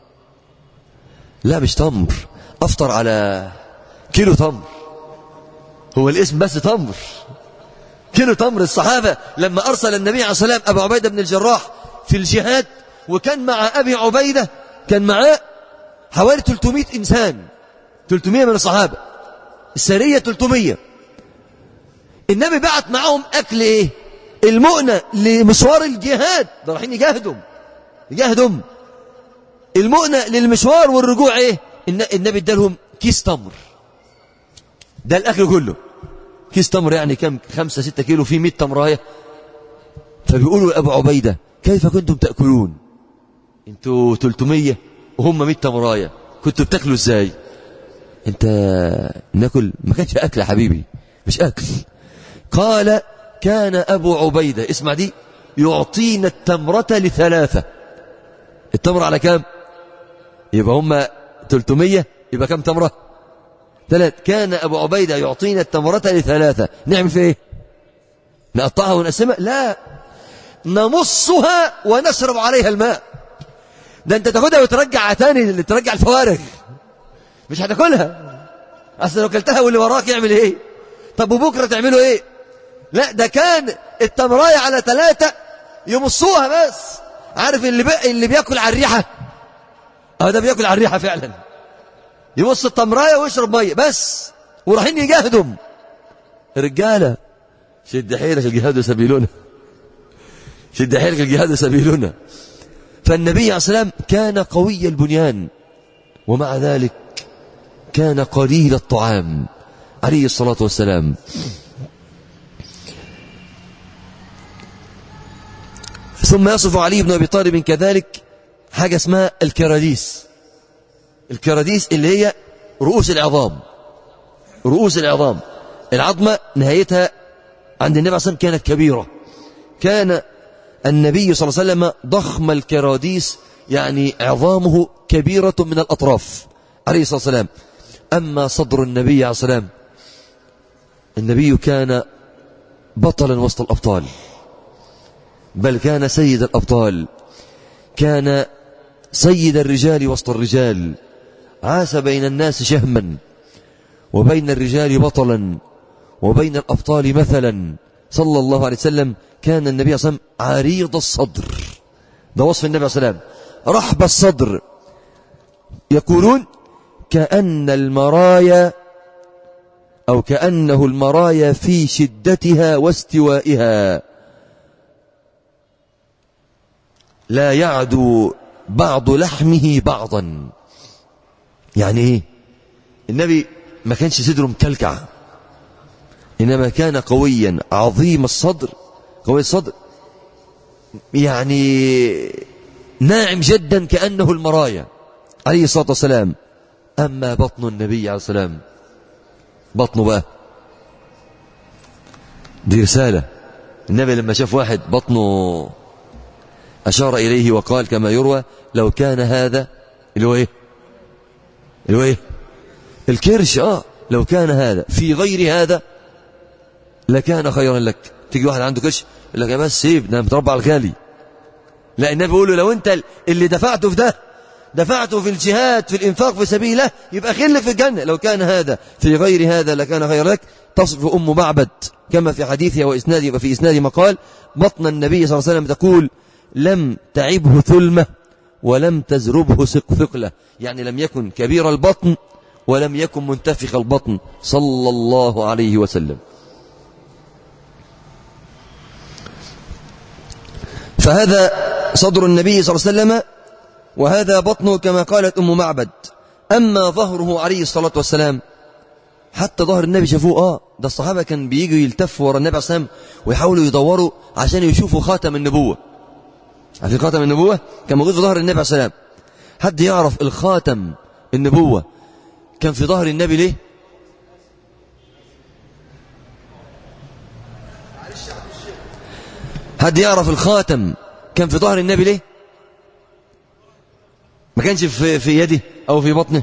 لا مش تمر، أفطر على كيلو تمر، هو الاسم بس تمر، كيلو تمر. الصحابة لما أرسل النبي عليه الصلاة والسلام أبو عبيدة بن الجراح في الجهاد، وكان مع أبي عبيدة كان معاه حوالي ثلاثمائة إنسان، ثلاثمائة من الصحابة، السرية ثلاثمائة. النبي بعت معهم أكل إيه؟ المؤنة لمشوار الجهاد، ده رايحين يجاهدهم يجاهدهم المؤنة للمشوار والرجوع إيه؟ النبي ادالهم كيس تمر، ده الأكل كله كيس تمر، يعني كم؟ خمسة ستة كيلو، فيه مئة تمراية. فبيقولوا لأبو عبيدة كيف كنتم تأكلون؟ انتوا ثلاثمائة وهم مئة تمراية، كنتوا بتاكلوا ازاي؟ انت ناكل؟ ما كانش أكل يا حبيبي، مش أكل. قال كان أبو عبيدة، اسمع دي، يعطينا التمرة لثلاثة. التمرة على كام؟ يبقى هم ثلاثمائة، يبقى كم تمرة؟ ثلاث. كان أبو عبيدة يعطينا التمرة لثلاثة. نعمل في ايه؟ نقطعها ونقسمها؟ لا، نمصها ونشرب عليها الماء. ده انت تاخدها وترجع تاني، اللي ترجع الفوارغ، مش هتاكلها، اصل لو كلتها واللي وراك يعمل ايه؟ طب وبكره تعملوا ايه؟ لا، ده كان التمراية على ثلاثة يمصوها بس. عارف اللي بي... اللي بياكل على الريحة، اه ده بياكل على الريحة فعلا، يوص التمرايه ويشرب ميه بس، ورايحين يجاهدهم. رجاله شد حيلك الجهاد سبيلنا، شد حيلك الجهاد سبيلنا. فالنبي عليه الصلاة والسلام كان قوي البنيان، ومع ذلك كان قليل الطعام عليه الصلاة والسلام. ثم يصف علي بن أبي طالب كذلك حاجة اسمها الكراديس. الكراديس اللي هي رؤوس العظام، رؤوس العظام، العظمة نهايتها عند النبي صلى الله عليه وسلم كانت كبيرة. كان النبي صلى الله عليه وسلم ضخم الكراديس، يعني عظامه كبيرة من الأطراف عليه الصلاة والسلام. أما صدر النبي عليه الصلاة والسلام، النبي كان بطلا وسط الأبطال، بل كان سيد الأبطال، كان سيد الرجال وسط الرجال، عاش بين الناس شهما، وبين الرجال بطلا، وبين الأبطال مثلا صلى الله عليه وسلم. كان النبي صلى الله عليه وسلم عريض الصدر، ده وصف النبي صلى الله عليه وسلم، رحب الصدر. يقولون كأن المرايا أو كأنه المرايا في شدتها واستوائها لا يعدو بعض لحمه بعضا. يعني ايه؟ النبي ما كانش صدره مكلكع، إنما كان قويا عظيم الصدر، قوي الصدر، يعني ناعم جدا كأنه المرايا عليه الصلاة والسلام. أما بطن النبي عليه الصلاة والسلام، بطنه بقى دي رسالة. النبي لما شاف واحد بطنه أشار إليه وقال كما يروى لو كان هذا اللي هو إيه اللي هو إيه الكرش، آه لو كان هذا في غير هذا لكان خيرا لك. تيجي واحد عنده كرش يقول لك يا بس سيب ده متربع على الغالي. لا، النبي بيقول له لو انت اللي دفعته في ده دفعته في الجهاد في الانفاق في سبيل الله يبقى خلك في الجنة. لو كان هذا في غير هذا لكان خيرا لك. تصف أم معبد كما في حديثها وإسناده وفي إسناده مقال بطن النبي صلى الله عليه وسلم تقول لم تعبه ثلمة ولم تزربه ثقلة، يعني لم يكن كبير البطن ولم يكن منتفخ البطن صلى الله عليه وسلم. فهذا صدر النبي صلى الله عليه وسلم، وهذا بطنه كما قالت أم معبد. أما ظهره عليه الصلاة والسلام، حتى ظهر النبي شافوه، آه ده الصحابة كان بييجوا يلتفوا ورا النبي عليه الصلاة والسلام ويحاولوا يدوروا عشان يشوفوا خاتم النبوة. عارفين خاتم النبوة كان موجود في ظهر النبي عليه الصلاة والسلام. حد يعرف الخاتم النبوة كان في ظهر النبي ليه؟ حد يعرف الخاتم كان في ظهر النبي ليه؟ ما كانش في في يده أو في بطنه.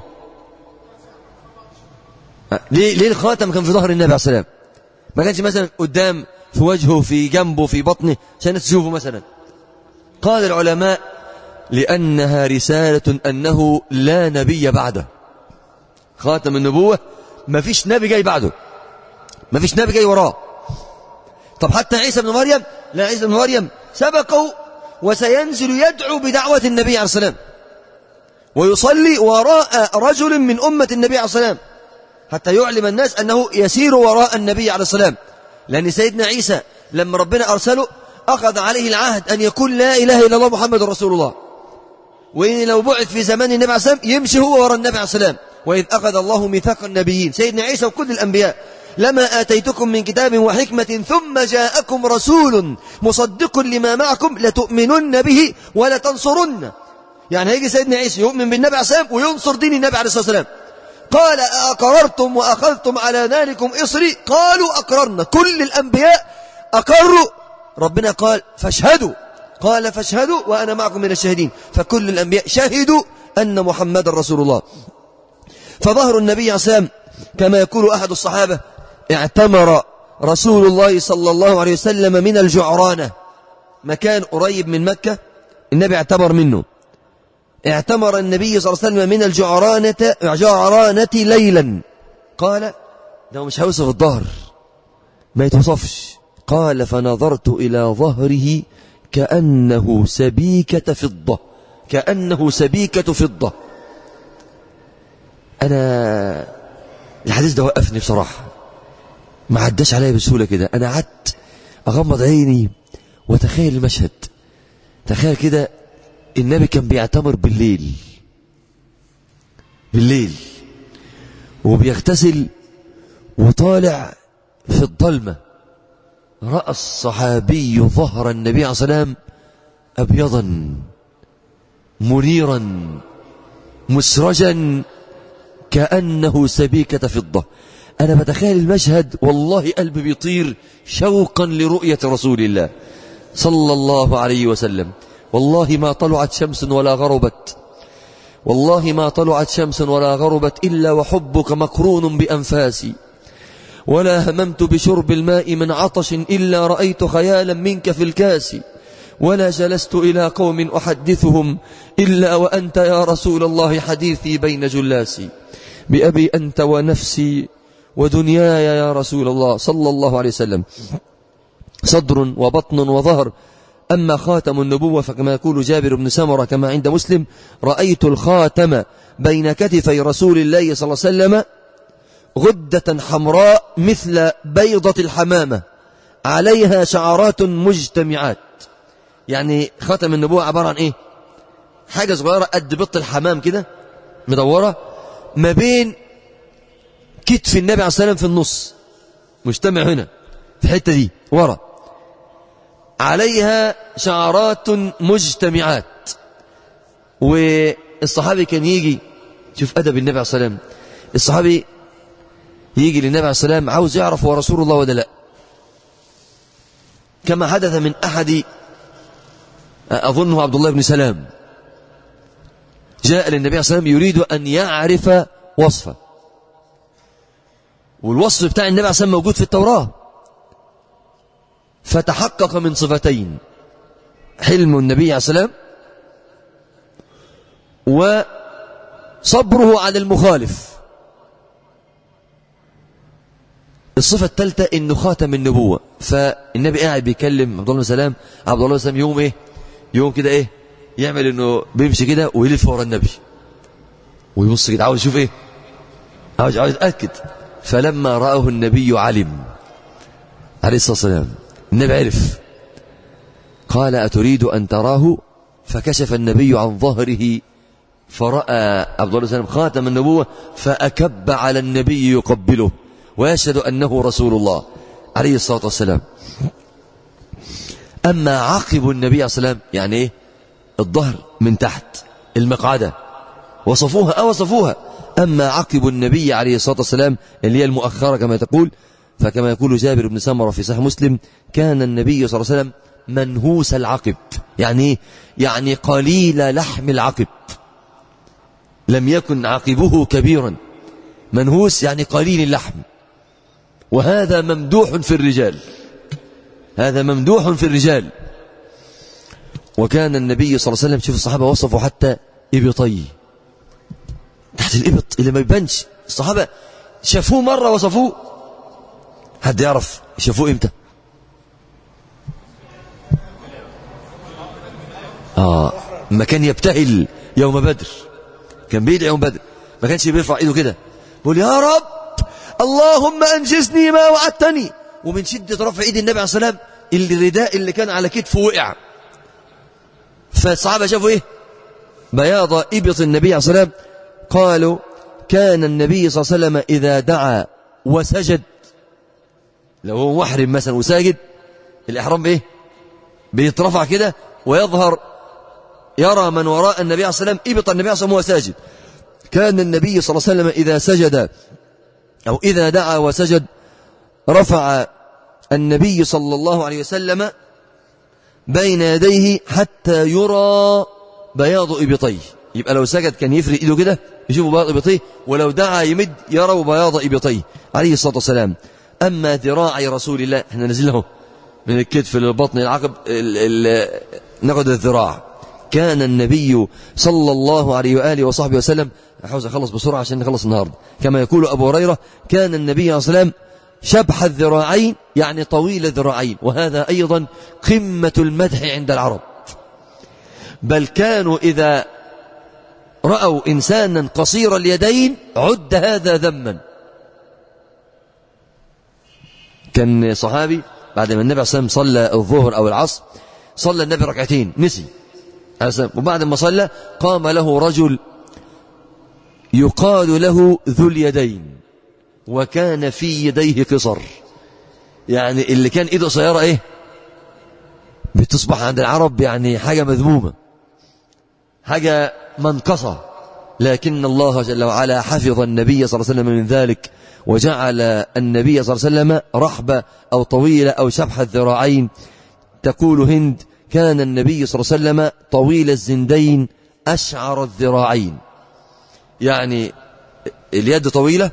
ليه ليه الخاتم كان في ظهر النبي عليه الصلاة والسلام؟ ما كانش مثلا قدام في وجهه في جنبه في بطنه عشان تشوفه مثلا. قال العلماء لأنها رسالة أنه لا نبي بعده. خاتم النبوة ما فيش نبي جاي بعده، ما فيش نبي جاي وراه. طب حتى عيسى بن مريم، لا عيسى بن مريم سبقه وسينزل يدعو بدعوة النبي عليه الصلاة والسلام ويصلي وراء رجل من أمة النبي عليه الصلاة والسلام حتى يعلم الناس أنه يسير وراء النبي عليه الصلاة والسلام. لأن سيدنا عيسى لما ربنا أرسله أخذ عليه العهد أن يقول لا إله إلا الله محمد رسول الله، وإن لو بعث في زمان النبي عليه الصلاة والسلام يمشي هو وراء النبي عليه الصلاة والسلام. وإذ أخذ الله ميثاق النبيين سيدنا عيسى وكل الأنبياء لما آتيتكم من كتاب وحكمة ثم جاءكم رسول مصدق لما معكم لتؤمنن به ولتنصرن. يعني هيجي سيدنا عيسى يؤمن بالنبي عليه الصلاة والسلام وينصر دين النبي عليه الصلاة والسلام. قال أقررتم وأخذتم على ذلكم إصري؟ قالوا أقررنا. كل الأنبياء أقروا، ربنا قال فاشهدوا، قال فاشهدوا وأنا معكم من الشاهدين. فكل الأنبياء شهدوا أن محمد رسول الله. فظهر النبي عليه الصلاة والسلام كما يقول أحد الصحابة اعتمر رسول الله صلى الله عليه وسلم من الجعرانة، مكان قريب من مكة النبي اعتمر منه. اعتمر النبي صلى الله عليه وسلم من الجعرانة جعرانة ليلا. قال ده مش هيوصف الظهر، ما يتوصفش. قال فنظرت إلى ظهره كأنه سبيكة فضة، كأنه سبيكة فضة. أنا الحديث ده وقفني بصراحة، ما عداش عليا بسهولة كده. أنا قعدت أغمض عيني وتخيل المشهد. تخيل كده النبي كان بيعتمر بالليل بالليل وبيغتسل وطالع في الظلمة، رأى الصحابي ظهر النبي عليه الصلاة والسلام أبيضا منيرا مسرجا كأنه سبيكة فضة. أنا بتخيل المشهد والله قلبي بيطير شوقا لرؤية رسول الله صلى الله عليه وسلم. والله ما طلعت شمس ولا غربت، والله ما طلعت شمس ولا غربت إلا وحبك مقرون بأنفاسي، ولا هممت بشرب الماء من عطش إلا رأيت خيالا منك في الكاس، ولا جلست إلى قوم أحدثهم إلا وأنت يا رسول الله حديثي بين جلاسي، بأبي أنت ونفسي ودنياي يا رسول الله صلى الله عليه وسلم، صدر وبطن وظهر، أما خاتم النبوة فكما يقول جابر بن سمرة كما عند مسلم: رأيت الخاتم بين كتفي رسول الله صلى الله عليه وسلم غدة حمراء مثل بيضة الحمامة عليها شعرات مجتمعات. يعني خاتم النبوة عبارة عن إيه؟ حاجة صغيرة قد بط الحمام كده مدورة ما بين كتف النبي عليه الصلاة والسلام في النص، مجتمع هنا في الحتة دي ورا، عليها شعرات مجتمعات. والصحابي كان يجي، شوف أدب النبي عليه الصلاة والسلام، الصحابي يجي للنبي عليه الصلاة والسلام عاوز يعرف هو رسول الله ولا لا، كما حدث من أحد أظنه عبد الله بن سلام، جاء للنبي عليه الصلاة والسلام يريد أن يعرف وصفه، والوصف بتاع النبي عليه الصلاة والسلام موجود في التوراة، فتحقق من صفتين: حلم النبي عليه الصلاة والسلام وصبره على المخالف. الصفة الثالثة إنه خاتم النبوة. فالنبي قاعد بيكلم عبد الله بن سلام، عبد الله بن سلام يوم إيه يوم كده إيه يعمل إنه بيمشي كده ويلف ورا النبي ويبص كده عاوز يشوف إيه، عاوز عاوز يتأكد. فلما رآه النبي علم عليه الصلاة والسلام، النبي عرف، قال: أتريد أن تراه؟ فكشف النبي عن ظهره فرأى عبد الله بن سلام خاتم النبوة، فأكب على النبي يقبله ويشهد أنه رسول الله عليه الصلاة والسلام. أما عقب النبي عليه الصلاة والسلام يعني إيه؟ الظهر من تحت المقعدة، وصفوها أو وصفوها. أما عقب النبي عليه الصلاة والسلام اللي هي المؤخرة كما تقول، فكما يقول جابر بن سمرة في صحيح مسلم: كان النبي صلى الله عليه وسلم منهوس العقب. يعني يعني قليل لحم العقب، لم يكن عقبه كبيرا. منهوس يعني قليل اللحم، وهذا ممدوح في الرجال، هذا ممدوح في الرجال. وكان النبي صلى الله عليه وسلم، شوف الصحابة وصفوا حتى إبطيه، تحت الإبط اللي ما يبانش، الصحابة شافوه مرة وصفوه. حد يعرف شافوه إمتى؟ آه ما كان يبتهل يوم بدر، كان بيدعي يوم بدر، ما كانش بيرفع إيده كده بيقول: يا رب اللهم أنجزني ما وعدتني. ومن شدة رفع إيد النبي عليه الصلاة والسلام الرداء اللي كان على كتفه وقع. فالصحابة شافوا إيه؟ بياض إبط النبي عليه الصلاة والسلام. قالوا: كان النبي صلى الله عليه وسلم إذا دعا وسجد، لو هو محرم مثلا وساجد، الإحرام بإيه؟ بيترفع كده ويظهر، يرى من وراء النبي عليه الصلاة والسلام إبط النبي عليه الصلاة والسلام وهو ساجد. كان النبي صلى الله عليه وسلم إذا سجد أو إذا دعا وسجد رفع النبي صلى الله عليه وسلم بين يديه حتى يرى بياض إبطيه. يبقى لو سجد كان يفرد إيده كده يشوفوا بياض إبطيه، ولو دعا يمد يروا بياض إبطيه عليه الصلاة والسلام. أما ذراعي رسول الله، احنا نزله من الكتف للبطن العقب ناخد الذراع. كان النبي صلى الله عليه وآله وصحبه وسلم، أحاول أخلص بسرعة عشان نخلص النهاردة، كما يقول أبو هريرة: كان النبي عليه الصلاة والسلام شبح الذراعين، يعني طويل الذراعين، وهذا أيضا قمة المدح عند العرب. بل كانوا إذا رأوا إنسانا قصير اليدين عد هذا ذما. كان صحابي بعد ما النبي صلى الله عليه وسلم صلى الظهر أو العصر صلى النبي ركعتين نسي، وبعد ما صلى قام له رجل يقال له ذو اليدين وكان في يديه قصر، يعني اللي كان ايده قصيره ايه بتصبح عند العرب يعني حاجة مذمومة، حاجة منقصة، لكن الله جل وعلا حفظ النبي صلى الله عليه وسلم من ذلك، وجعل النبي صلى الله عليه وسلم رحبة أو طويلة أو شبح الذراعين. تقول هند: كان النبي صلى الله عليه وسلم طويل الزندين أشعر الذراعين، يعني اليد طويلة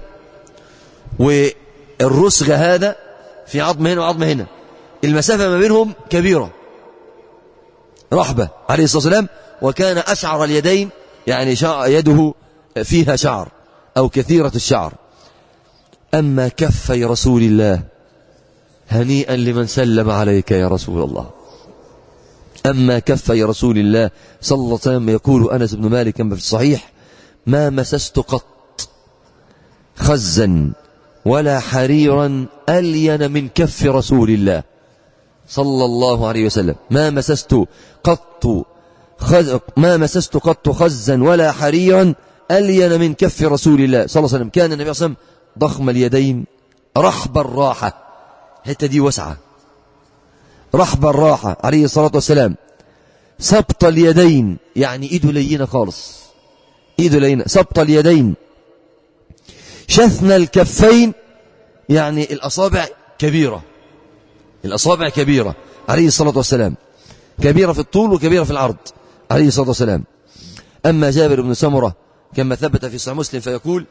والرسغ هذا في عظم هنا وعظم هنا، المسافة ما بينهم كبيرة، رحبة عليه الصلاة والسلام، وكان أشعر اليدين يعني يده فيها شعر أو كثيرة الشعر. أما كفي رسول الله هنيئا لمن سلم عليك يا رسول الله. أما كفي رسول الله صلى الله عليه وسلم، يقول أنس بن مالك كما في الصحيح: ما مسست قط خزا ولا حريرا ألين من كف رسول الله صلى الله عليه وسلم. ما مسست قط خز ما مسست قط خزا ولا حريرا ألين من كف رسول الله صلى الله عليه وسلم. كان النبي صلى الله عليه وسلم ضخم اليدين رحب الراحة، حتى دي وسعة، رحب الراحة عليه الصلاة والسلام. سبط اليدين يعني ايده لينة خالص، ايده لينة. سبط اليدين. شثن الكفين يعني الأصابع كبيرة، الأصابع كبيرة عليه الصلاة والسلام، كبيرة في الطول وكبيرة في العرض عليه الصلاة والسلام. أما جابر بن سمرة كما ثبت في صحيح مسلم فيقول: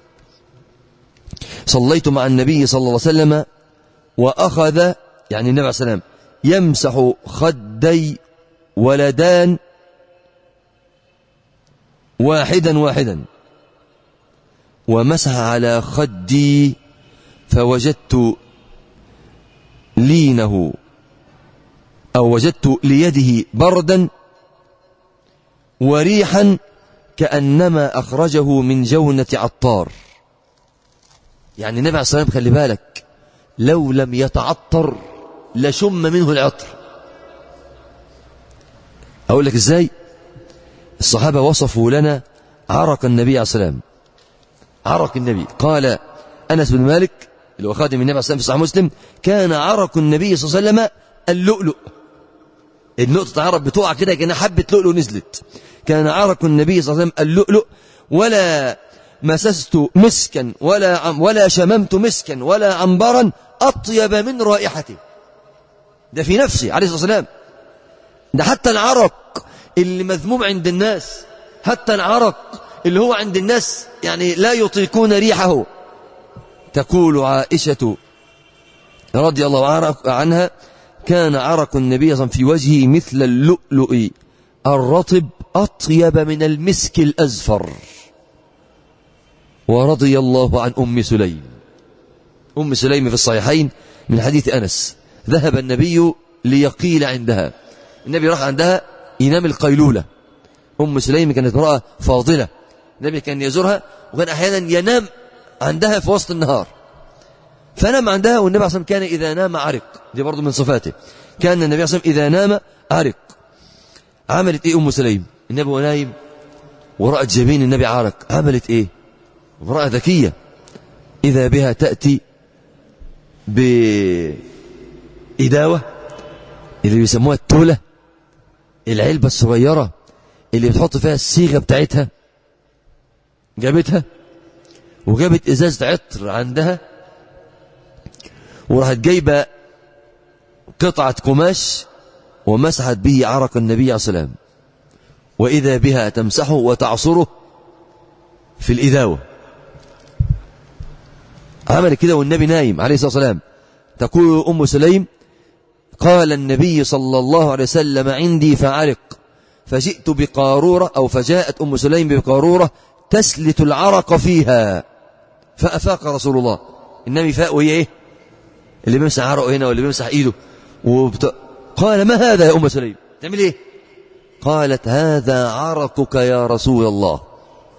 صليت مع النبي صلى الله عليه وسلم وأخذ يعني النبي عليه السلام يمسح خدي ولدان واحدا واحدا، ومسح على خدي فوجدت لينه أو وجدت ليده بردا وريحا كأنما أخرجه من جونة عطار. يعني النبي عليه الصلاة والسلام خلي بالك لو لم يتعطر لشم منه العطر. أقول لك إزاي؟ الصحابة وصفوا لنا عرق النبي عليه الصلاة والسلام، عرق النبي. قال أنس بن مالك اللي هو خادم النبي عليه الصلاة والسلام في صحيح مسلم: كان عرق النبي صلى الله عليه وسلم اللؤلؤ، النقطة عرق بتقع كده كأنها حبة لؤلؤ نزلت. كان عرق النبي صلى الله عليه وسلم اللؤلؤ، ولا مسست مسكا ولا عم ولا شممت مسكا ولا عنبرا أطيب من رائحته. ده في نفسي عليه الصلاة والسلام. ده حتى العرق اللي مذموم عند الناس، حتى العرق اللي هو عند الناس يعني لا يطيقون ريحه. تقول عائشة رضي الله عنها: كان عرق النبي صلى الله عليه وسلم في وجهه مثل اللؤلؤ الرطب أطيب من المسك الأزفر. ورضي الله عن أم سليم. أم سليم في الصحيحين من حديث أنس: ذهب النبي ليقيل عندها، النبي راح عندها ينام القيلولة. أم سليم كانت امرأة فاضلة، النبي كان يزورها وكان أحيانا ينام عندها في وسط النهار، فنام عندها. والنبي عليه الصلاة والسلام كان إذا نام عرق، دي برضو من صفاته، كان النبي عليه الصلاة والسلام إذا نام عرق. عملت إيه أم سليم؟ النبي ونايم ورأت جبين النبي عرق، عملت إيه؟ امرأة ذكية، إذا بها تأتي بإداوة اللي بيسموها التولة، العلبة الصغيرة اللي بتحط فيها الصيغة بتاعتها، جابتها وجابت إزازة عطر عندها، وراحت جايبة قطعة قماش ومسحت به عرق النبي عليه الصلاة والسلام، وإذا بها تمسحه وتعصره في الإداوة. عمل كده والنبي نايم عليه الصلاة والسلام. تقول أم سليم: قال النبي صلى الله عليه وسلم عندي فعرق، فجئت بقارورة أو فجاءت أم سليم بقارورة تسلت العرق فيها، فأفاق رسول الله. النبي فاق وهي إيه؟ اللي بيمسح عرقه هنا واللي بيمسح إيده وبت... قال: ما هذا يا أم سليم؟ تعمل إيه؟ قالت: هذا عرقك يا رسول الله.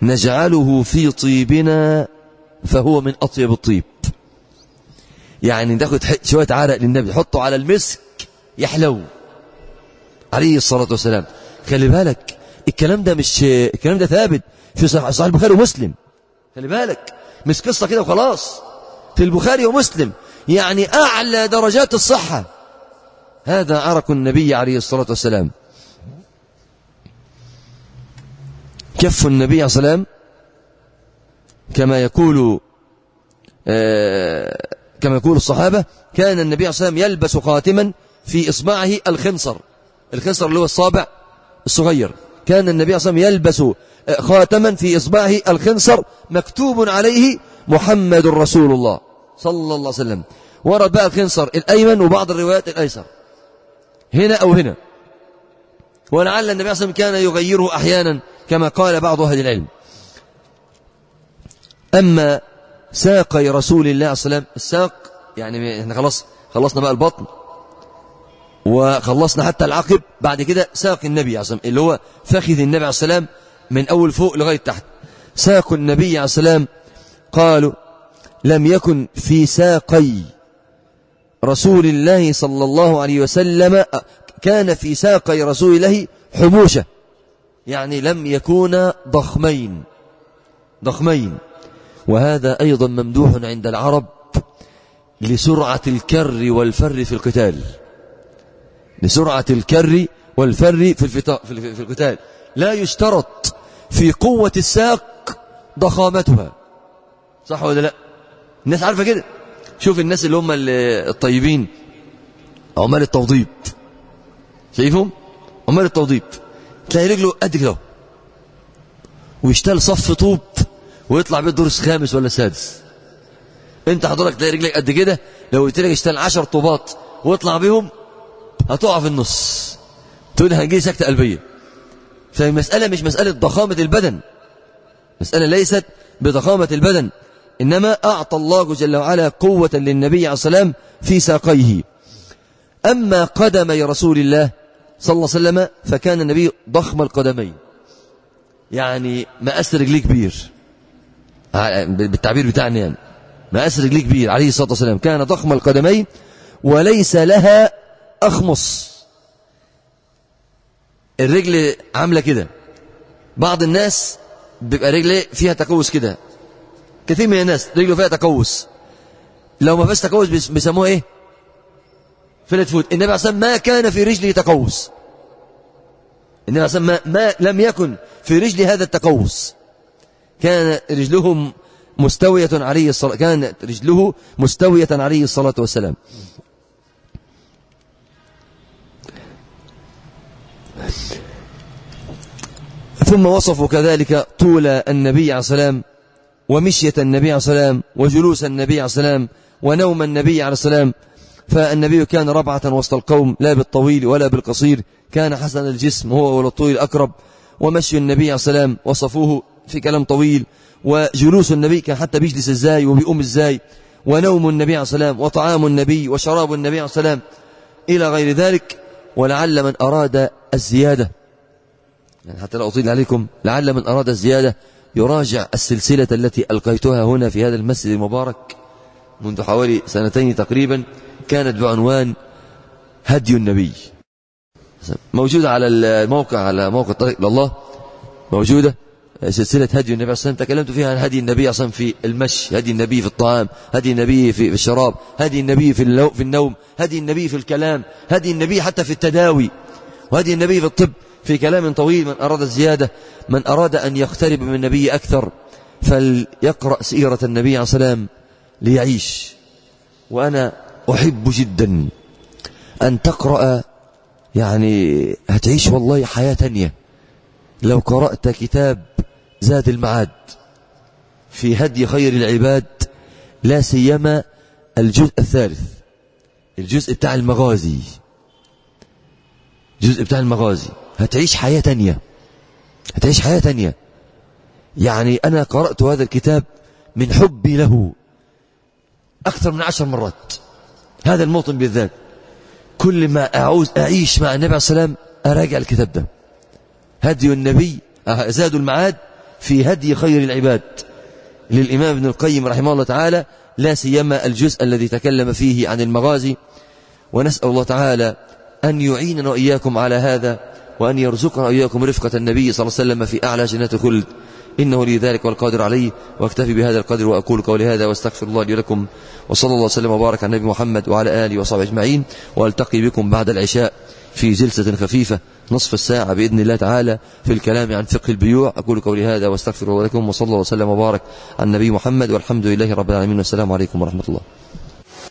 نجعله في طيبنا فهو من أطيب الطيب. يعني تاخد شوية عرق للنبي حطه على المسك يحلو عليه الصلاة والسلام. خلي بالك الكلام ده مش الكلام ده ثابت في صحيح البخاري ومسلم. خلي بالك مش قصة كده وخلاص، في البخاري ومسلم، يعني أعلى درجات الصحة. هذا عرق النبي عليه الصلاة والسلام. كف النبي عليه الصلاة والسلام كما يقول آه كما يقول الصحابة، كان النبي عليه الصلاة والسلام يلبس خاتما في إصبعه الخنصر، الخنصر اللي هو الصابع الصغير. كان النبي صلى الله عليه وسلم يلبس خاتما في إصبعه الخنصر مكتوب عليه محمد رسول الله صلى الله عليه وسلم. ورد بقى الخنصر الأيمن وبعض الروايات الأيسر، هنا أو هنا، ولعل النبي صلى الله عليه وسلم كان يغيره أحيانا كما قال بعض أهل العلم. أما ساقي رسول الله صلى الله عليه وسلم، الساق يعني احنا خلاص خلصنا بقى البطن وخلصنا حتى العقب، بعد كده ساق النبي عليه الصلاة والسلام اللي هو فخذ النبي عليه السلام من أول فوق لغاية تحت. ساق النبي عليه السلام قالوا لم يكن في ساقي رسول الله صلى الله عليه وسلم، كان في ساقي رسول الله حموشة، يعني لم يكونا ضخمين ضخمين. وهذا أيضا ممدوح عند العرب لسرعة الكر والفر في القتال، لسرعة الكر والفر في, في القتال. لا يشترط في قوة الساق ضخامتها، صح ولا لا؟ الناس عارفة كده. شوف الناس اللي هم الطيبين عمال التوضيب، شايفهم عمال التوضيب، تلاقي رجله قد كده ويشتغل صف طوب ويطلع بيه الدور الخامس ولا السادس. انت حضرتك تلاقي رجلك قد كده، لو قلت لك اشتغل عشر طوبات واطلع بيهم هتقع في النص، تقول هنجي سكتة قلبية. فالمسألة مش مسألة ضخامة البدن، مسألة ليست بضخامة البدن، إنما أعطى الله جل وعلا قوة للنبي عليه الصلاة والسلام في ساقيه. أما قدمي رسول الله صلى الله عليه وسلم فكان النبي ضخم القدمين، يعني مقاس رجليه كبير بالتعبير بتاعنا، يعني مقاس رجليه كبير عليه الصلاة والسلام، كان ضخم القدمين وليس لها أخمص. الرجل عاملة كده، بعض الناس بيبقى رجله فيها تقوس كده، كثير من الناس رجله فيها تقوس، لو ما فيش تقوس بيسموه ايه؟ فلت فوت. النبي عليه الصلاة والسلام ما كان في رجله تقوس، النبي عليه الصلاة والسلام ما, ما لم يكن في رجله هذا التقوس، كان رجله مستوية عليه الصلاة كانت رجله مستوية عليه الصلاة والسلام. ثم وصفوا كذلك طول النبي عليه الصلاة والسلام ومشية النبي عليه الصلاة والسلام وجلوس النبي عليه الصلاة والسلام ونوم النبي عليه الصلاة والسلام. فالنبي كان ربعة وسط القوم، لا بالطويل ولا بالقصير، كان حسن الجسم هو والطويل الأقرب. ومشي النبي عليه الصلاة والسلام وصفوه في كلام طويل، وجلوس النبي كان حتى بيجلس ازاي وبيقوم ازاي، ونوم النبي عليه الصلاة والسلام وطعام النبي وشراب النبي عليه الصلاة والسلام إلى غير ذلك. ولعل من أراد الزيادة، يعني حتى لا أطيل عليكم، لعل من أراد الزيادة يراجع السلسلة التي ألقيتها هنا في هذا المسجد المبارك منذ حوالي سنتين تقريبا، كانت بعنوان هدي النبي، موجودة على الموقع، على موقع طريق لله موجودة سلسلة هدي النبي صلى الله عليه وسلم. تكلمت فيها عن هدي النبي أصلا في المشي، هدي النبي في الطعام، هدي النبي في الشراب، هدي النبي في في النوم، هدي النبي في الكلام، هدي النبي حتى في التداوي، وهدي النبي في الطب، في كلام طويل. من أراد الزيادة، من أراد أن يقترب من النبي أكثر فليقرأ سيرة النبي عليه الصلاة والسلام ليعيش. وأنا أحب جدا أن تقرأ، يعني هتعيش والله حياة تانية لو قرأت كتاب زاد المعاد في هدي خير العباد، لا سيما الجزء الثالث، الجزء بتاع المغازي، الجزء بتاع المغازي. هتعيش حياة تانية، هتعيش حياة تانية. يعني أنا قرأت هذا الكتاب من حبي له أكثر من عشر مرات، هذا الموطن بالذات. كل ما أعوز أعيش مع النبي عليه الصلاة والسلام أراجع الكتاب ده، هدي النبي زاد المعاد في هدي خير العباد للإمام ابن القيم رحمه الله تعالى، لا سيما الجزء الذي تكلم فيه عن المغازي. ونسأل الله تعالى أن يعيننا وإياكم على هذا، وأن يرزقنا وإياكم رفقة النبي صلى الله عليه وسلم في أعلى جنات الخلد، إنه لي ذلك والقادر عليه. واكتفي بهذا القدر وأقول قولي هذا واستغفر الله لي ولكم، وصلى الله وسلم وبارك على النبي محمد وعلى آله وصحبه أجمعين. وألتقي بكم بعد العشاء في جلسة خفيفة نصف الساعة بإذن الله تعالى في الكلام عن فقه البيوع. أقول قولي هذا واستغفر الله لكم، وصلى الله وسلم وبارك على النبي محمد، والحمد لله رب العالمين، والسلام عليكم ورحمة الله.